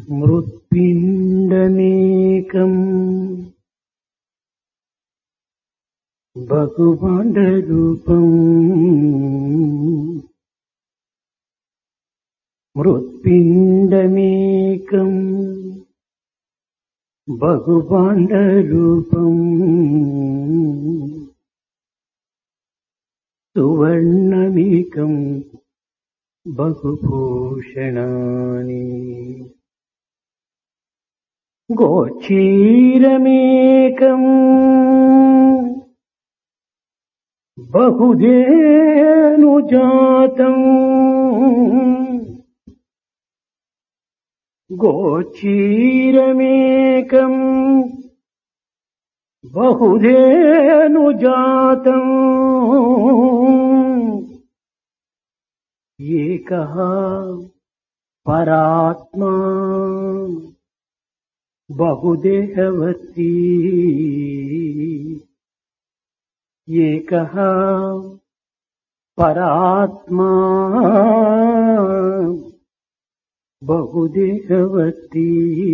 మృత్పిండమేకం బహుభాండరూపం మృత్పిండమేకం బహుభాండరూపం సువర్ణమేకం బహుభూషణాని గోచీరమేకం బహుధేనుజాతం గోచీరమేకం బహుధేనుజాతం ఏకః పరాత్మా బహుదేహవర్తి ఏకః పరాత్మా బహుదేహవర్తి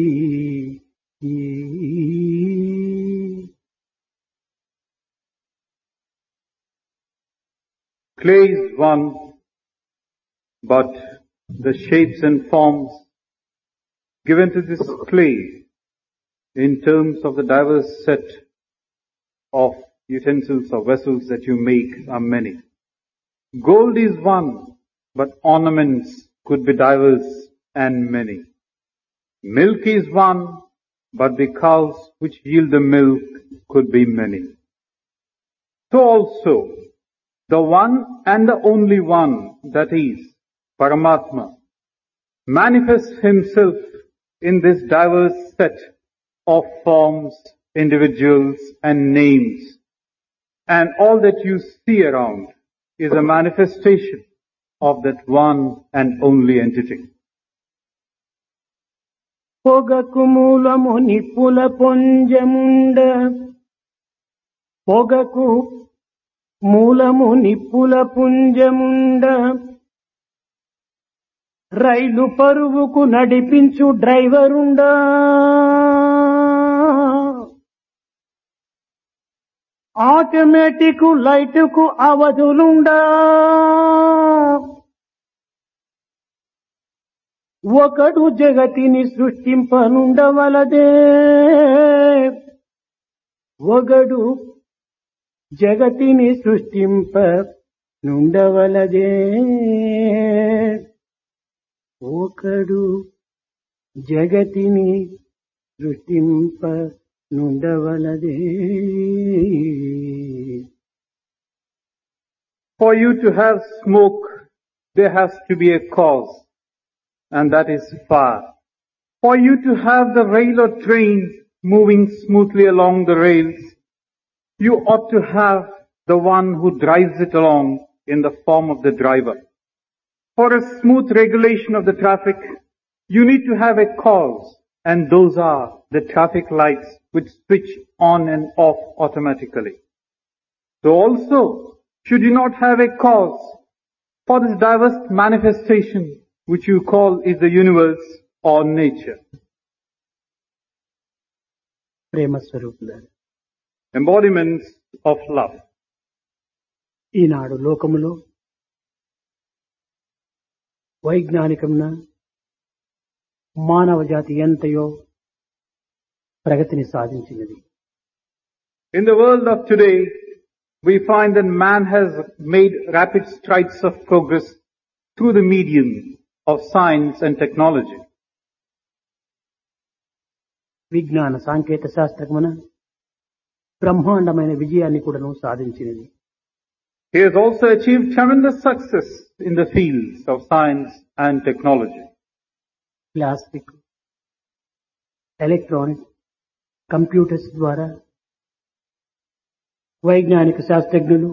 Clay is one, but the shapes and forms given to this clay in terms of the diverse set of utensils or vessels that you make are many. Gold is one, but ornaments could be diverse and many. Milk is one, but the cows which yield the milk could be many. So also, the one and the only one, that is, Paramatma, manifests himself in this diverse set of forms, individuals and names. And all that you see around is a manifestation of that one and only entity. పొగకు మూలము నిప్పుల పొంజముండ పొగకు మూలము నిప్పుల పుంజముండ రైలు పరువుకు నడిపించు డ్రైవరుండా automatic లైటుకు అవధులుండా ఒకడు జగతిని సృష్టింపనుండవలదే ఒకడు జగతిని సృష్టింప నుండవలదే ఒకడు జగతిని సృష్టింప నుండవలదే. For you to have smoke, there has to be a cause, and that is fire. For you to have the rail or train moving smoothly along the rails, you ought to have the one who drives it along in the form of the driver. For a smooth regulation of the traffic, you need to have a cause, and those are the traffic lights which switch on and off automatically. So also, should you not have a cause for this diverse manifestation which you call is the universe or nature? ప్రేమ స్వరూపులారా, Embodiments of love. ఈనాడు లోకములో వైజ్ఞానికమున మానవ జాతి ఎంతయో ప్రగతిని సాధించినది. In the world of today, we find that man has made rapid strides of progress through the medium of science and technology. విజ్ఞాన సాంకేతిక శాస్త్రమున బ్రహ్మాండమైన విజయాన్ని కూడాను సాధించినది. He has also achieved tremendous success in the fields of science and technology. Plastic, electronic, computers ద్వారా వైజ్ఞానిక శాస్త్రజ్ఞులు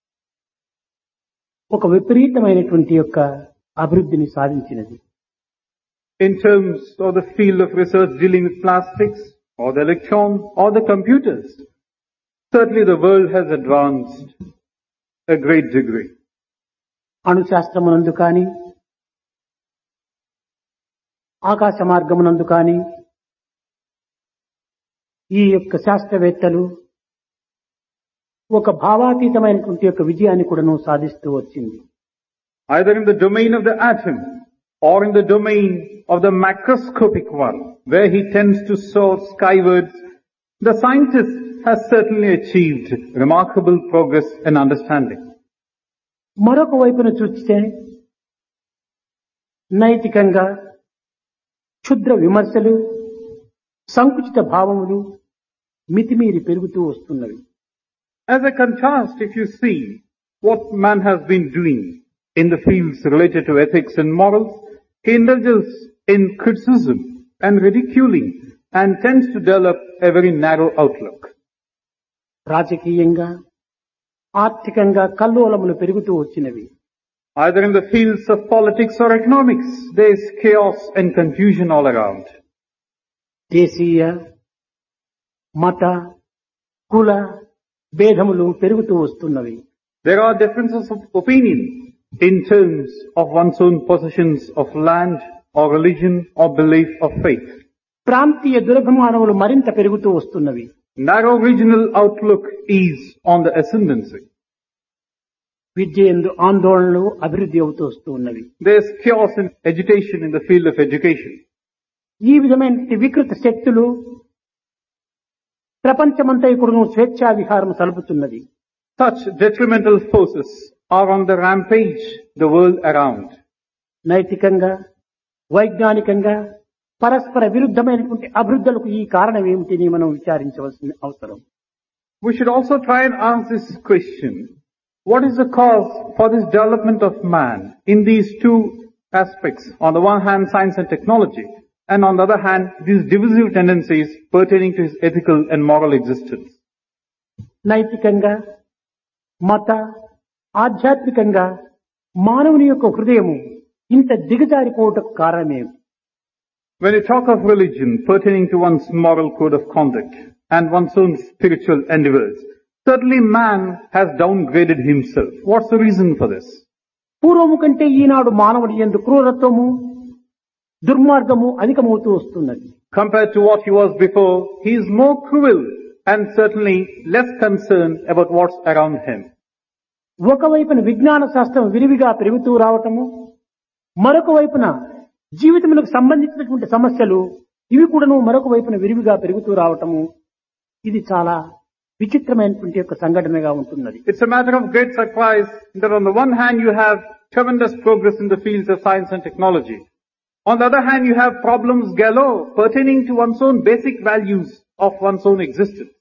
ఒక విపరీతమైనటువంటి యొక్క అభివృద్ధిని సాధించినది. In terms of the field of research dealing with plastics, or the electron, or the computers, certainly the world has advanced a great degree. అణుశాస్త్రమునందు కానీ ఆకాశ మార్గమునందు కానీ ఈ యొక్క శాస్త్రవేత్తలు ఒక భావాతీతమైనటువంటి యొక్క విజయాన్ని కూడాను సాధిస్తూ వచ్చింది. Either in the domain of the atom or in the domain of the macroscopic one, where he tends to soar skywards, the scientist has certainly achieved remarkable progress and understanding. మరొక వైపున చూస్తే నైతికంగా క్షుద్ర విమర్శలు, సంకుచిత భావములు మితిమీరి పెరుగుతూ వస్తున్నవి. As a contrast, if you see what man has been doing in the fields related to ethics and morals, he indulges in criticism and ridiculing and tends to develop a very narrow outlook. రాజకీయంగా ఆర్థికంగా కల్లోలములు పెరుగుతూ వచ్చినవి. Either in the fields of politics or economics, there is chaos and confusion all around. దేశీయ మత కుల భేదములు పెరుగుతూ వస్తున్నవి. There are differences of opinion in terms of one's own possessions of land or religion or belief or faith. ప్రాంతీయ దురభిమానములు మరింత పెరుగుతూ వస్తున్నవి. Narrow regional outlook is on the ascendancy. విద్య యందు ఆందోళనలు అభివృద్ధి అవుతూ వస్తూ ఉన్నవి. There is chaos and agitation in the field of education. ఈ విధమైన వికృత శక్తులు ప్రపంచమంతా ఇప్పుడు స్వేచ్ఛా విహారం సలుపుతున్నది. Such detrimental forces are on the rampage the world around. నైతికంగా వైజ్ఞానికంగా పరస్పర విరుద్ధమైనటువంటి అభివృద్ధులకు ఈ కారణం ఏమిటని మనం విచారించవలసిన అవసరం. We should also try and ask this question. What is the cause for this development of man in these two aspects? On the one hand, science and technology, and on the other hand, these divisive tendencies pertaining to his ethical and moral existence. నైతికంగా మత ఆధ్యాత్మికంగా మానవుని యొక్క హృదయము ఇంత దిగజారిపోవటకు కారణమేమి? When you talk of religion pertaining to one's moral code of conduct and one's own spiritual endeavors, certainly man has downgraded himself. What's the reason for this? పూర్వము కంటే ఈనాడు మానవుడి యందు క్రూరత్వము దుర్మార్గము అధికమవుతూ వస్తున్నది. Compared to what he was before, he is more cruel and certainly less concerned about what's around him. ఒకవైపున విజ్ఞాన శాస్త్రం విరివిగా పెరుగుతూ రావటము, మరొక వైపున జీవితములకు సంబంధించినటువంటి సమస్యలు ఇవి కూడాను మరొక వైపున విరివిగా పెరుగుతూ రావటము, ఇది చాలా విచిత్రమైనటువంటి యొక్క సంఘటనగా ఉంటున్నది. It's a matter of great surprise that on the one hand you have tremendous progress in the fields of science and technology. On the other hand, you have problems galore pertaining to one's own basic values of one's own existence.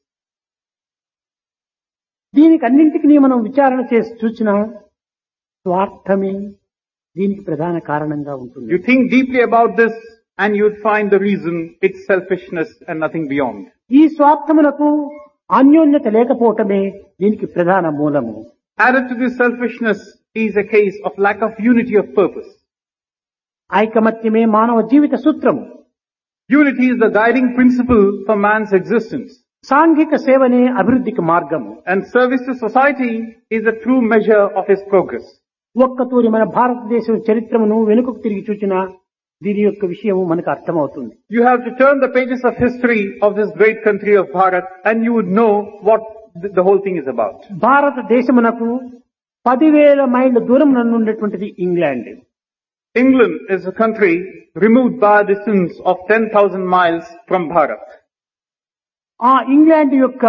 దీనికి అన్నింటికి మనం విచారణ చేసి చూసినా స్వార్థమే దీనికి ప్రధాన కారణంగా ఉంటుంది. You think deeply about this and you would find the reason it's selfishness and nothing beyond. ఈ స్వార్థములకు అన్యోన్యత లేకపోవటమే దీనికి ప్రధాన మూలము. Added to this selfishness is a case of lack of unity of purpose. ఐకమత్యమే మానవ జీవిత సూత్రము. Unity is the guiding principle for man's existence. సాంఘిక సేవనే అభివృద్ధికి మార్గము. And service to society is a true measure of his progress. ఒక్కతూరి మన భారతదేశం చరిత్రమును వెనుకకు తిరిగి చూచినా దీని యొక్క విషయము మనకు అర్థమవుతుంది. You have to turn the pages of history of this great country of Bharat and you would know what the whole thing is about. భారతదేశమునకు 10,000 మైళ్ళ దూరం నుండినటువంటిది England. England is a country removed by a distance of 10,000 miles from Bharat. ఆ England యొక్క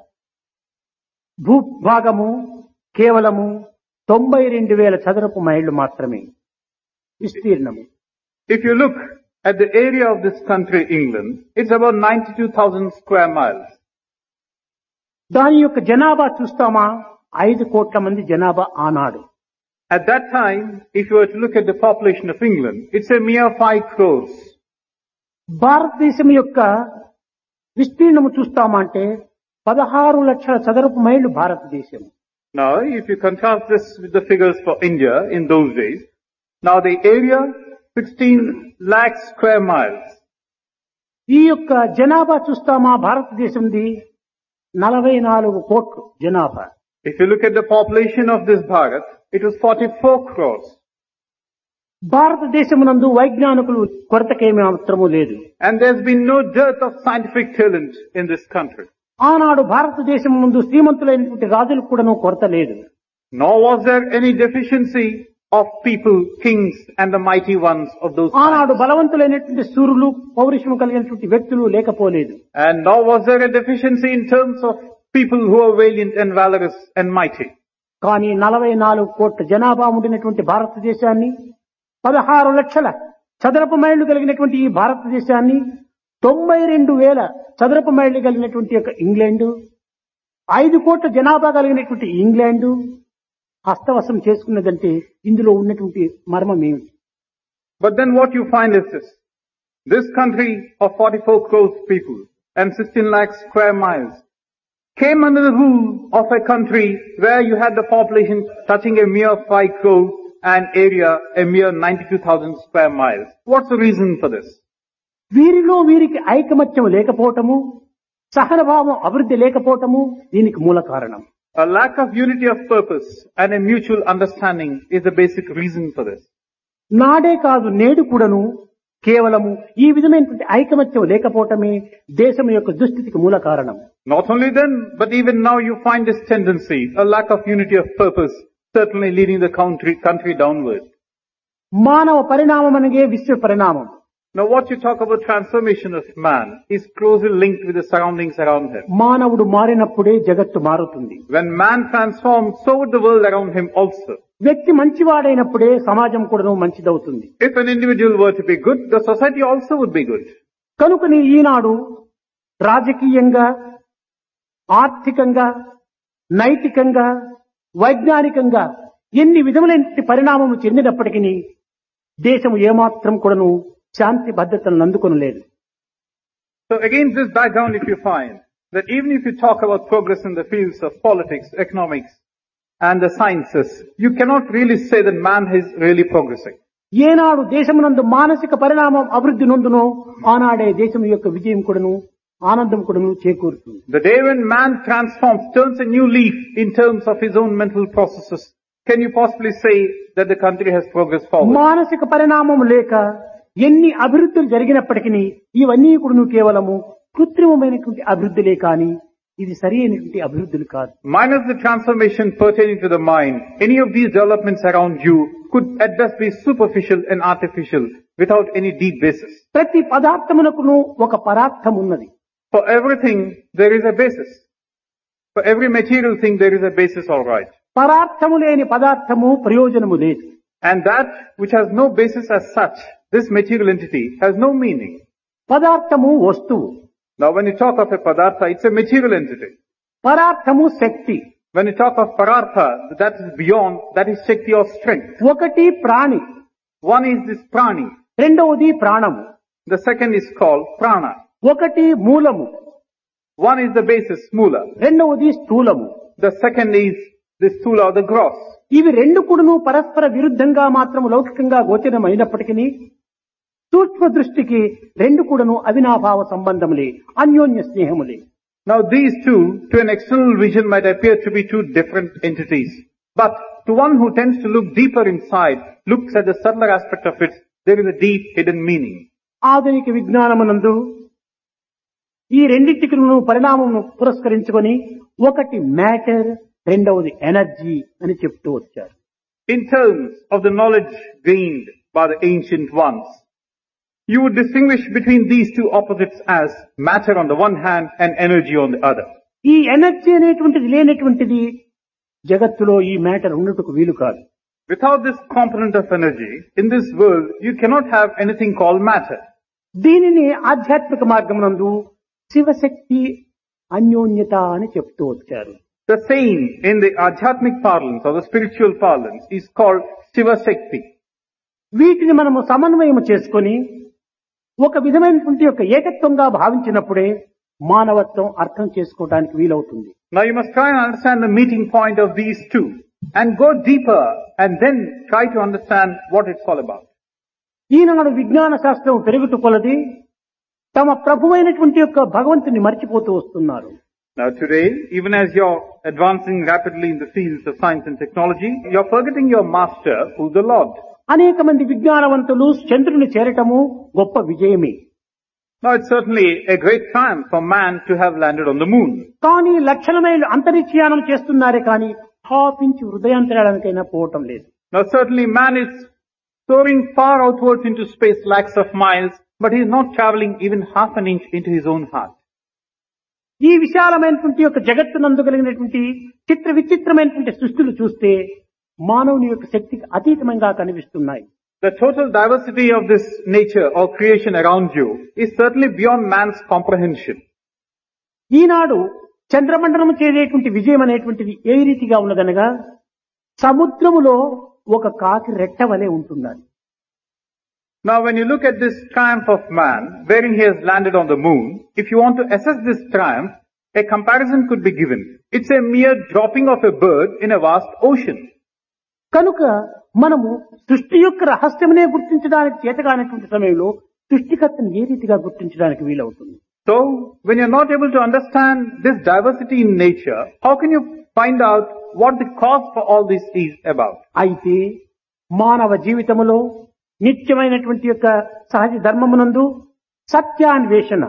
భూభాగము కేవలము 92,000 చదరపు మైళ్ళు మాత్రమే విస్తీర్ణము. If you look at the area of this country, England, it's about 92,000 square miles. దాని యొక్క జనాభా చూస్తామా 5 కోట్ల మంది జనాభా ఆనాడు. At that time, if you were to look at the population of England, it's a mere 5 crores. భారతదేశం యొక్క విస్తీర్ణము చూస్తామంటే 16 లక్షల చదరపు మైళ్ళు భారతదేశం. Now, if you contrast this with the figures for India in those days, now the area 16 lakh square miles. ఈ యొక్క జనాభా చూస్తామా భారతదేశంది 44 కోట్లు జనాభా. If you look at the population of this Bharat, it was 44 crores. భారతదేశమునందు వైజ్ఞానికులు కొరతకేమీ మాత్రము లేదు. And there's been no dearth of scientific talent in this country. ఆనాడు భారతదేశం ముందు శ్రీమంతులైనటువంటి రాజులకు కూడాను కొరత లేదు. Nor was there any deficiency of people, kings and the mighty ones of those ఆనాడు times. బలవంతులైనటువంటి సూరులు పౌరుషము కలిగినటువంటి వ్యక్తులు లేకపోలేదు. And nor was there a deficiency in terms of people who are valiant and valorous and mighty. కానీ 44 కోట్ల జనాభా ఉండినటువంటి భారతదేశాన్ని 16 లక్షల చదరపు మైళ్లు కలిగినటువంటి ఈ భారతదేశాన్ని 92,000 చదరపు మైళ్లు కలిగినటువంటి యొక్క ఇంగ్లాండు 5 కోట్ల జనాభా కలిగినటువంటి ఇంగ్లాండు హస్తవశం చేసుకున్నదంటే ఇందులో ఉన్నటువంటి మర్మం ఏమిటి? But then what you find is this. This country of 44 crores people and 16 lakh square miles came under the rule of a country where you had the population touching a mere 5 crores and area a mere 92,000 square miles. What's the reason for this? వీరిలో వీరికి ఐకమత్యం లేకపోవటము, సహనభావం అభివృద్ధి లేకపోవటము దీనికి మూల కారణం. A lack of unity of purpose and a mutual understanding is the basic reason for this. నాడే కాదు నేడు కూడాను కేవలము ఈ విధమైనటువంటి ఐకమత్యం లేకపోవటమే దేశం యొక్క దుస్థితికి మూల కారణం. Not only then, but even now you find this tendency, a lack of unity of purpose, certainly leading the country downward. మానవ పరిణామం అనగే విశ్వ పరిణామం. Now what you talk about transformation of man is closely linked with the surroundings around him. మానవుడు మారినప్పుడే జగత్తు మారుతుంది. When man transforms, so would the world around him also. వ్యక్తి మంచివాడైనప్పుడే సమాజం కూడాను మంచిదవుతుంది. If an individual were to be good, the society also would be good. కనుకని ఈనాడు రాజకీయంగా, ఆర్థికంగా, నైతికంగా, వైజ్ఞానికంగా ఎన్ని విధములైన పరిణామము చెందినప్పటికీ దేశం ఏమాత్రం కూడాను శాంతి భద్రతలను అందుకొనలేదు. So against this background, if you find that even if you talk about progress in the fields of politics, economics and the sciences, you cannot really say that man is really progressing. ఏనాడు దేశమునందు మానసిక పరిణామం అభివృద్ధి నొందునో ఆనాడే దేశం యొక్క విజయం కూడాను ఆనందం కూడాను చేకూరుతుంది. The day when man transforms, turns a new leaf in terms of his own mental processes, can you possibly say that the country has progressed forward? మానసిక పరిణామం లేక ఎన్ని అభివృద్ధులు జరిగినప్పటికీ ఇవన్నీ కూడా కేవలము కృత్రిమమైనటువంటి అభివృద్ధులే కానీ ఇది సరి అయినటువంటి అభివృద్ధులు కాదు. Minus the transformation pertaining to the mind, any of these developments around you could at best be superficial and artificial without any deep basis. ప్రతి పదార్థమునకును ఒక పరార్థం ఉన్నది. For everything there is a basis. For every material thing there is a basis, all right. పరార్థము లేని పదార్థము ప్రయోజనము లేదు. And that which has no basis as such, this material entity, has no meaning. పదార్థము వస్తువు. Now when you talk of a padartha, it's a material entity. పరార్థము Shakti. When you talk of parartha, that is beyond, that is shakti or strength. ఒకటి ప్రాణి. One is this prani. రెండవది ప్రాణము. The second is called prana. ఒకటి మూలము. One is the basis, mula. రెండవది స్థూలము. The second is the sthula or the gross. ఇవి రెండు కూడాను పరస్పర విరుద్ధంగా మాత్రం లౌకికంగా గోచరమైనప్పటికీ సూక్ష్మ దృష్టికి రెండు కూడాను అవినాభావ సంబంధములే, అన్యోన్య స్నేహములే. Now these two, to an external vision, might appear to be two different entities. But to one who tends to look deeper inside, looks at the subtler aspect of it, there is a deep hidden meaning. ఆధునిక విజ్ఞానమునందు ఈ రెండింటికి పరిణామమును పురస్కరించుకొని ఒకటి matter, రెండవది energy అని చెప్తూ వచ్చారు. In terms of the knowledge gained by the ancient ones, you would distinguish between these two opposites as matter on the one hand and energy on the other. ఈ ఎనర్జీ అనేటువంటిది లేనటువంటిది జగత్తులో ఈ matter ఉన్నట్టుకు వీలు కాదు. Without this component of energy, in this world, you cannot have anything called matter. దీనిని ఆధ్యాత్మిక మార్గమునందు శివశక్తి అన్యోన్యత అని చెప్తూ వచ్చారు. The same in the Adhyatmic parlance or the spiritual parlance is called Shiva Shakti. వీటిని మనము సమన్వయం చేసుకొని ఒక విధమైనటువంటి యొక్క ఏకత్వంగా భావించినప్పుడే మానవత్వం అర్థం చేసుకోవడానికి వీలవుతుంది. Now you must try and understand the meeting point of these two and go deeper and then try to understand what it's all about. ఈనాడు విజ్ఞాన శాస్త్రం పెరుగుతూ కొలది తమ ప్రభువైనటువంటి యొక్క భగవంతుని మర్చిపోతూ వస్తున్నారు. Now today, even as you're advancing rapidly in the fields of science and technology, you're forgetting your master, who's the Lord. అనేక మంది విజ్ఞానవంతులు చంద్రుని చేరటము గొప్ప విజయమే. Now it's certainly a great triumph for man to have landed on the moon. కానీ లక్షల మైళ్ళు అంతరిక్షయానం చేస్తున్నారే కానీ హాఫ్ ఇంచ్ హృదయాంతరాళానికైనా పోవటం లేదు. Now certainly man is soaring far outwards into space lakhs of miles, but he is not traveling even half an inch into his own heart. ఈ విశాలమైనటువంటి యొక్క జగత్తునందు కలిగినటువంటి చిత్ర విచిత్రమైనటువంటి సృష్టిలు చూస్తే మానవుని యొక్క శక్తికి అతీతంగా కనిపిస్తున్నాయి. The total diversity of this nature or creation around you is certainly beyond man's comprehension. ఈనాడు చంద్రమండలం చేసేటువంటి విజయం అనేటువంటిది ఏ రీతిగా ఉన్నదనగా సముద్రములో ఒక కాకి రెట్ట వలె ఉంటున్నది. Now when you look at this triumph of man, wherein he has landed on the moon, if you want to assess this triumph, a comparison could be given. It's a mere dropping of a bird in a vast ocean. కనుక మనము సృష్టి యొక్క రహస్యమునే గుర్తించడానికి చేతగానటువంటి సమయంలో సృష్టికర్తను ఏ రీతిగా గుర్తించడానికి వీలవుతుంది? So when you're not able to understand this diversity in nature, how can you find out what the cause for all this is about? అయితే మానవ జీవితములో నిత్యమైనటువంటి యొక్క సహజ ధర్మమునందు సత్యాన్వేషణ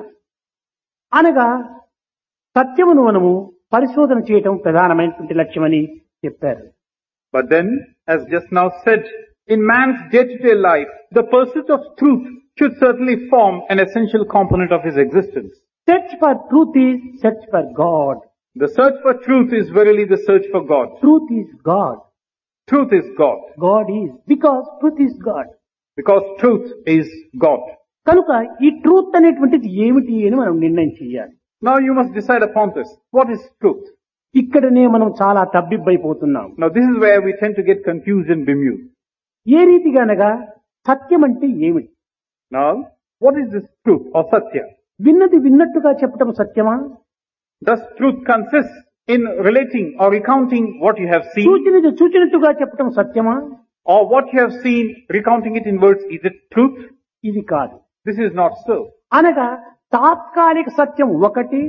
అనగా సత్యమును మనము పరిశోధన చేయటం ప్రధానమైనటువంటి లక్ష్యమని చెప్పారు. But then, as just now said, in man's day-to-day life, the pursuit of truth should certainly form an essential component of his existence. Search for truth is search for God. The search for truth is verily the search for God. Truth is God. Truth is God. God is. Because truth is God. Because truth is God. కనుక ఈ truth అనేటువంటిది ఏమిటి అని మనం నిర్ణయం చేయాలి. Now you must decide upon this. What is truth? ఇక్కడనే మనం చాలా తబ్బిబ్బైపోతున్నాం. Now this is where we tend to get confused and bemused. ఏ రీతిగా అనగా సత్యం అంటే ఏమిటి? Now, what is this truth or satya? విన్నది విన్నట్టుగా చెప్పటం సత్యమా? Does truth consist in relating or recounting what you have seen? చూచినది చూచినట్టుగా చెప్పటం సత్యమా? Or what you have seen, recounting it in words, is it truth? ఇది కాదు. This is not so. అనగా తాత్కాలిక సత్యం ఒకటి,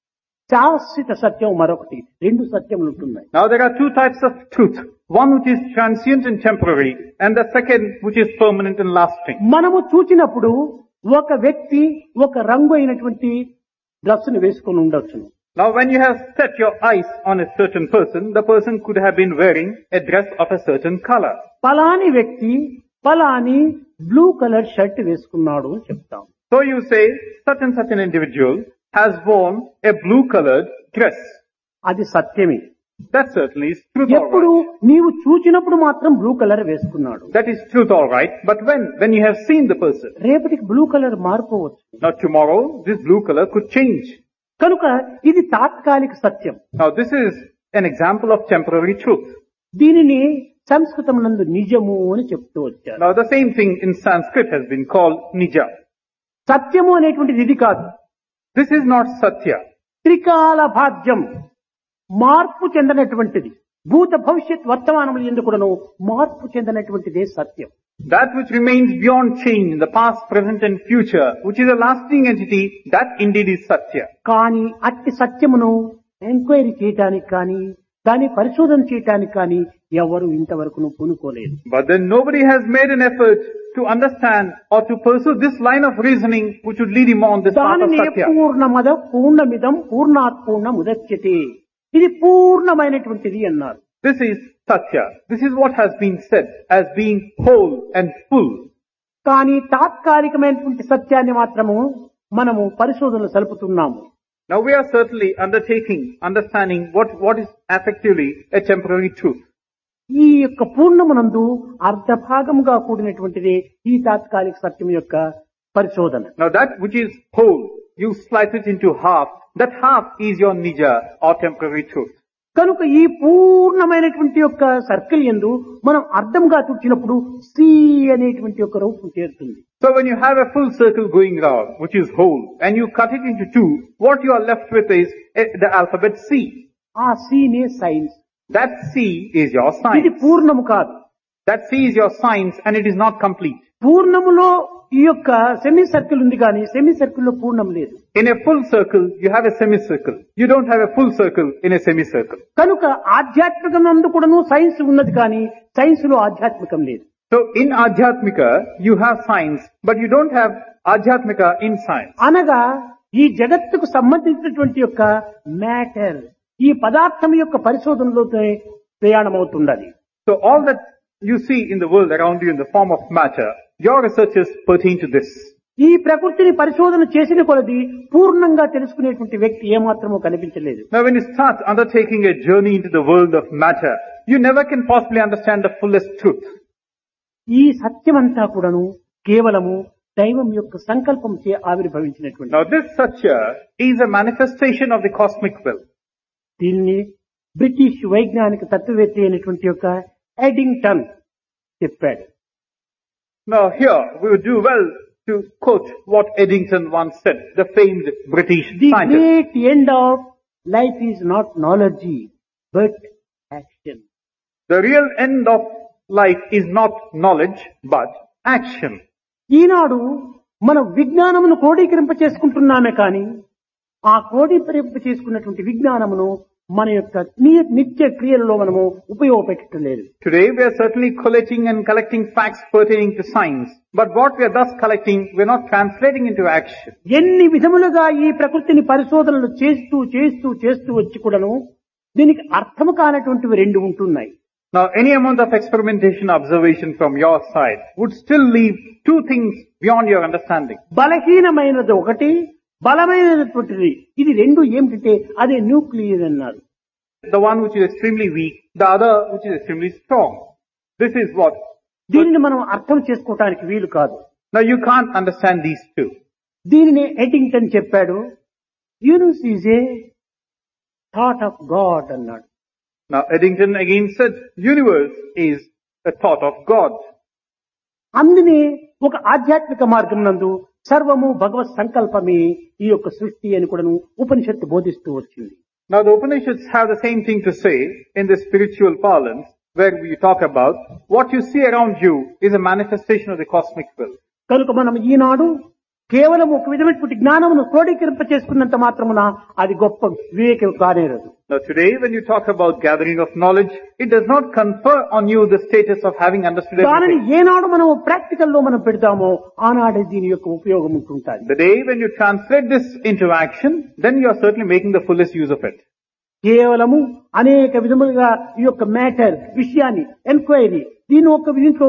శాశ్వత సత్యం మరొకటి. రెండు సత్యములు ఉంటున్నాయి. Now there are two types of truth. One which is transient and temporary, and the second which is permanent and lasting. మనము చూచినప్పుడు ఒక వ్యక్తి ఒక రంగు అయినటువంటి డ్రెస్సును వేసుకుని ఉండొచ్చును. Now when you have set your eyes on a certain person, the person could have been wearing a dress of a certain color. పలాని వ్యక్తి పలాని blue colour shirt వేసుకున్నాడు అని చెప్తాం. So you say such and such an individual has worn a blue colored dress. అది సత్యమే. That certainly is truth all ఎప్పుడు right. నీవు చూచినప్పుడు మాత్రం బ్లూ కలర్ వేసుకున్నాడు. That is truth all right. But when you have seen the person, రేపటికి blue colour మారిపోవచ్చు. now tomorrow this blue color could change. కనుక ఇది తాత్కాలిక సత్యం. Now this is an example of temporary truth. దీనిని సంస్కృతం నందు నిజము అని చెప్తూ వచ్చారు. Now the same thing in Sanskrit has been called nija. సత్యము అనేటువంటిది ఇది కాదు. This is not satya. త్రికాల భాగ్యం మార్పు చెందినటువంటిది. భూత భవిష్యత్ వర్తమానములు ఎందుకును మార్పు చెందినటువంటిదే సత్యం. That which remains beyond change in the past, present and future, which is a lasting entity, that indeed is satya. కానీ అట్టి సత్యమును ఎంక్వైరీ చేయటానికి కానీ దాన్ని పరిశోధన చేయటానికి కానీ ఎవరు ఇంతవరకు పూనుకోలేదు. But then nobody has made an effort to understand or to pursue this line of reasoning which would lead him on this path of దానిని satya. పూర్ణమద పూర్ణమిదం పూర్ణాత్ పూర్ణముదచ్యతే, ఇది పూర్ణమైనటువంటిది అన్నారు. This is satya. This is what has been said as being whole and full. కానీ తాత్కాలికమైనటువంటి సత్యాన్ని మాత్రము మనము పరిశోధనలు సలుపుతున్నాము. Now we are certainly understanding what is effectively a temporary truth. ఈ యొక్క పూర్ణమునందు అర్ధభాగముగా కూడినటువంటిదే ఈ తాత్కాలిక సత్యం యొక్క పరిశోధన. Now that which is whole, you slice it into half. That half is your nija or temporary truth. కనుక ఈ పూర్ణమైనటువంటి యొక్క సర్కిల్ యందు మనం అర్థంగా తుడిచినప్పుడు సి అనేటువంటి యొక్క రూపం చేరుతుంది. So when you have a full circle going round, which is whole, and you cut it into two, what you are left with is the alphabet C. ఆ సినే science. That C is your ఇది science. పూర్ణము కాదు. That C is your science and it is not complete. పూర్ణములో ఈ యొక్క semi circle ఉంది కానీ semi circle లో పూర్ణం లేదు. In a full circle, you have a semicircle. You don't have a full circle in a semicircle. కనుక ఆధ్యాత్మికం నందు కూడాను సైన్స్ ఉన్నది కానీ సైన్స్ లో ఆధ్యాత్మికం లేదు. So in Adhyatmika, you have science, but you don't have Adhyatmika in science. అనగా ఈ జగత్తుకు సంబంధించినటువంటి యొక్క మ్యాటర్ ఈ పదార్థం యొక్క పరిశోధనలో ప్రయాణమవుతున్నది. So all that you see in the world around you in the form of matter, your researches pertain to this. ఈ ప్రకృతిని పరిశోధన చేసిన కొలది పూర్ణంగా తెలుసుకునేటువంటి వ్యక్తి ఏమాత్రమూ కనిపించలేదు. Now when you start undertaking a journey into the world of matter, you never can possibly understand the fullest truth. ఈ సత్యమంతా కూడాను కేవలము దైవం యొక్క సంకల్పం చే ఆవిర్భవించినటువంటి. Now this Satya is a manifestation of the cosmic will. దీన్ని బ్రిటిష్ వైజ్ఞానిక తత్వవేత్త అయినటువంటి యొక్క ఎడింగ్టన్ చెప్పాడు. Now here we would do well to quote what Eddington once said, the famed British The scientist. great end of life is not knowledge, but action. The real end of life is not knowledge, but action. ఈనాడు మనం విజ్ఞానమును క్రోడీకరింప చేసుకుంటున్నామే కానీ ఆ క్రోడీకరింప చేసుకున్నటువంటి విజ్ఞానమును మన యొక్క నిత్య క్రియలలో మనము ఉపయోగపెట్టడం లేదు. Today we are certainly collating and collecting facts pertaining to science, but what we are thus collecting, we are not translating into action. ఎన్ని విధములుగా ఈ ప్రకృతిని పరిశోధనలు చేస్తూ వచ్చి కూడాను దీనికి అర్థము కానటువంటివి రెండు ఉంటున్నాయి. Now any amount of experimentation, observation from your side would still leave two things beyond your understanding. బలహీనమైనది ఒకటి, బలమైనటువంటిది ఇది రెండు ఏమిటంటే అదే న్యూక్లియస్ అన్నారు. The one which is extremely weak, the other which is extremely strong. This is what. దీనిని మనం అర్థం చేసుకోవటానికి వీలు కాదు. Now you can't understand these two. దీనిని ఎడింగ్టన్ చెప్పాడు, universe is a thought of God అన్నాడు. Now Eddington again said, universe is a thought of God. అందునే ఒక ఆధ్యాత్మిక మార్గం నందు సర్వము భగవత్ సంకల్పమే ఈ యొక్క సృష్టి అని కూడా ఉపనిషత్తు బోధిస్తూ వచ్చింది. Now the Upanishads have the same thing to say in the spiritual parlance, where we talk about what you see around you is a manifestation of the cosmic will. కనుక మనం ఈనాడు కేవలం ఒక విధమైనటువంటి జ్ఞానమును క్రోడీకరింప చేసుకున్నంత మాత్రమున అది గొప్ప వివేకం కానేరదు. Now today when you talk about gathering of knowledge, it does not confer on you the status of having understood దానిని everything. ఏనాడు మనం ప్రాక్టికల్ లో మనం పెడతామో ఆనాడే దీని యొక్క ఉపయోగం ఉంటుంటుంది. The day when you translate this into action, then you are certainly making the fullest use of it. కేవలము అనేక విధములుగా ఈ యొక్క మ్యాటర్ విషయాన్ని ఎంక్వైరీ దీని ఒక దీంట్లో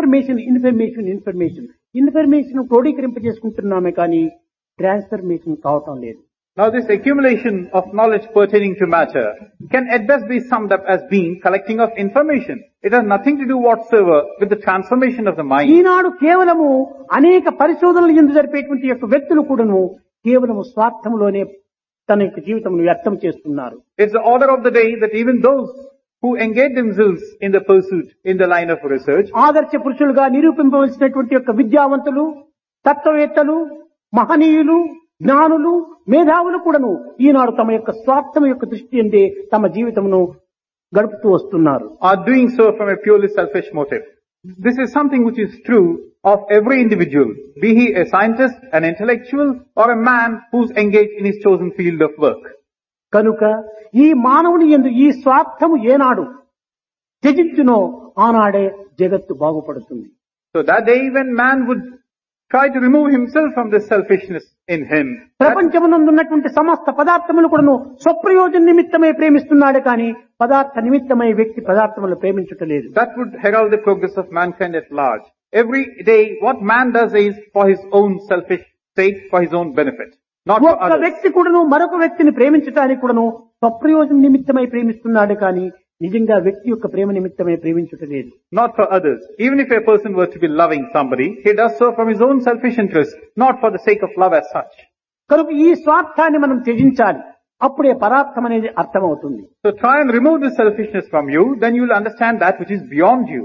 ఇన్ఫర్మేషన్ క్రోడీకరింప చేసుకుంటున్నామే కానీ ట్రాన్స్ఫర్మేషన్ కావటం లేదు. Now this accumulation of knowledge pertaining to matter can at best be summed up as being collecting of information. It has nothing to do whatsoever with the transformation of the mind. ఈనాడు కేవలము అనేక పరిశోధనలు ఎందు జరిపేటువంటి యొక్క వ్యక్తులు కూడాను కేవలము స్వార్థంలోనే తన యొక్క జీవితమును వ్యర్థం చేస్తున్నారు. It's the order of the day that even those who engage themselves in the pursuit in the line of research, ఆదర్శ పురుషులుగా నిరూపింపవలసినటువంటి యొక్క విద్యావంతులు, తత్వవేత్తలు, మహనీయులు, జ్ఞానులు, మేధావులు కూడాను ఈనాడు తమ యొక్క స్వార్థం యొక్క దృష్టి అందే తమ జీవితమును గడుపుతూ వస్తున్నారు. are doing so from a purely selfish motive. This is something which is true of every individual, be he a scientist, an intellectual, or a man who's engaged in his chosen field of work. కనుక ఈ మానవుని యందు ఈ స్వార్థము ఏనాడు త్యజించునో ఆనాడే జగత్తు బాగుపడుతుంది. So that day when man would try to remove himself from this selfishness in him, ప్రపంచమునందున్నటువంటి సమస్త పదార్థములు కూడాను స్వప్రయోజన నిమిత్తమై ప్రేమిస్తున్నాడు కానీ పదార్థ నిమిత్తమై వ్యక్తి పదార్థములు ప్రేమించుటలేదు. that would herald the progress of mankind at large. Every day what man does is for his own selfish sake, for his own benefit, not for ఒక్క others. వ్యక్తి కూడాను మరొక వ్యక్తిని ప్రేమించడానికి కూడాను స్వప్రయోజన నిమిత్తమై ప్రేమిస్తున్నాడు కానీ నిజంగా వ్యక్తి యొక్క ప్రేమ నిమిత్తమై ప్రేమించుటలేదు. Not for others. Even if a person were to be loving somebody, he does so from his own selfish interest, not for the sake of love as such. కనుక ఈ స్వార్థాన్ని మనం త్యజించాలి. అప్పుడే పరార్థం అనేది అర్థమవుతుంది. So try and remove the selfishness from you, then you will understand that which is beyond you.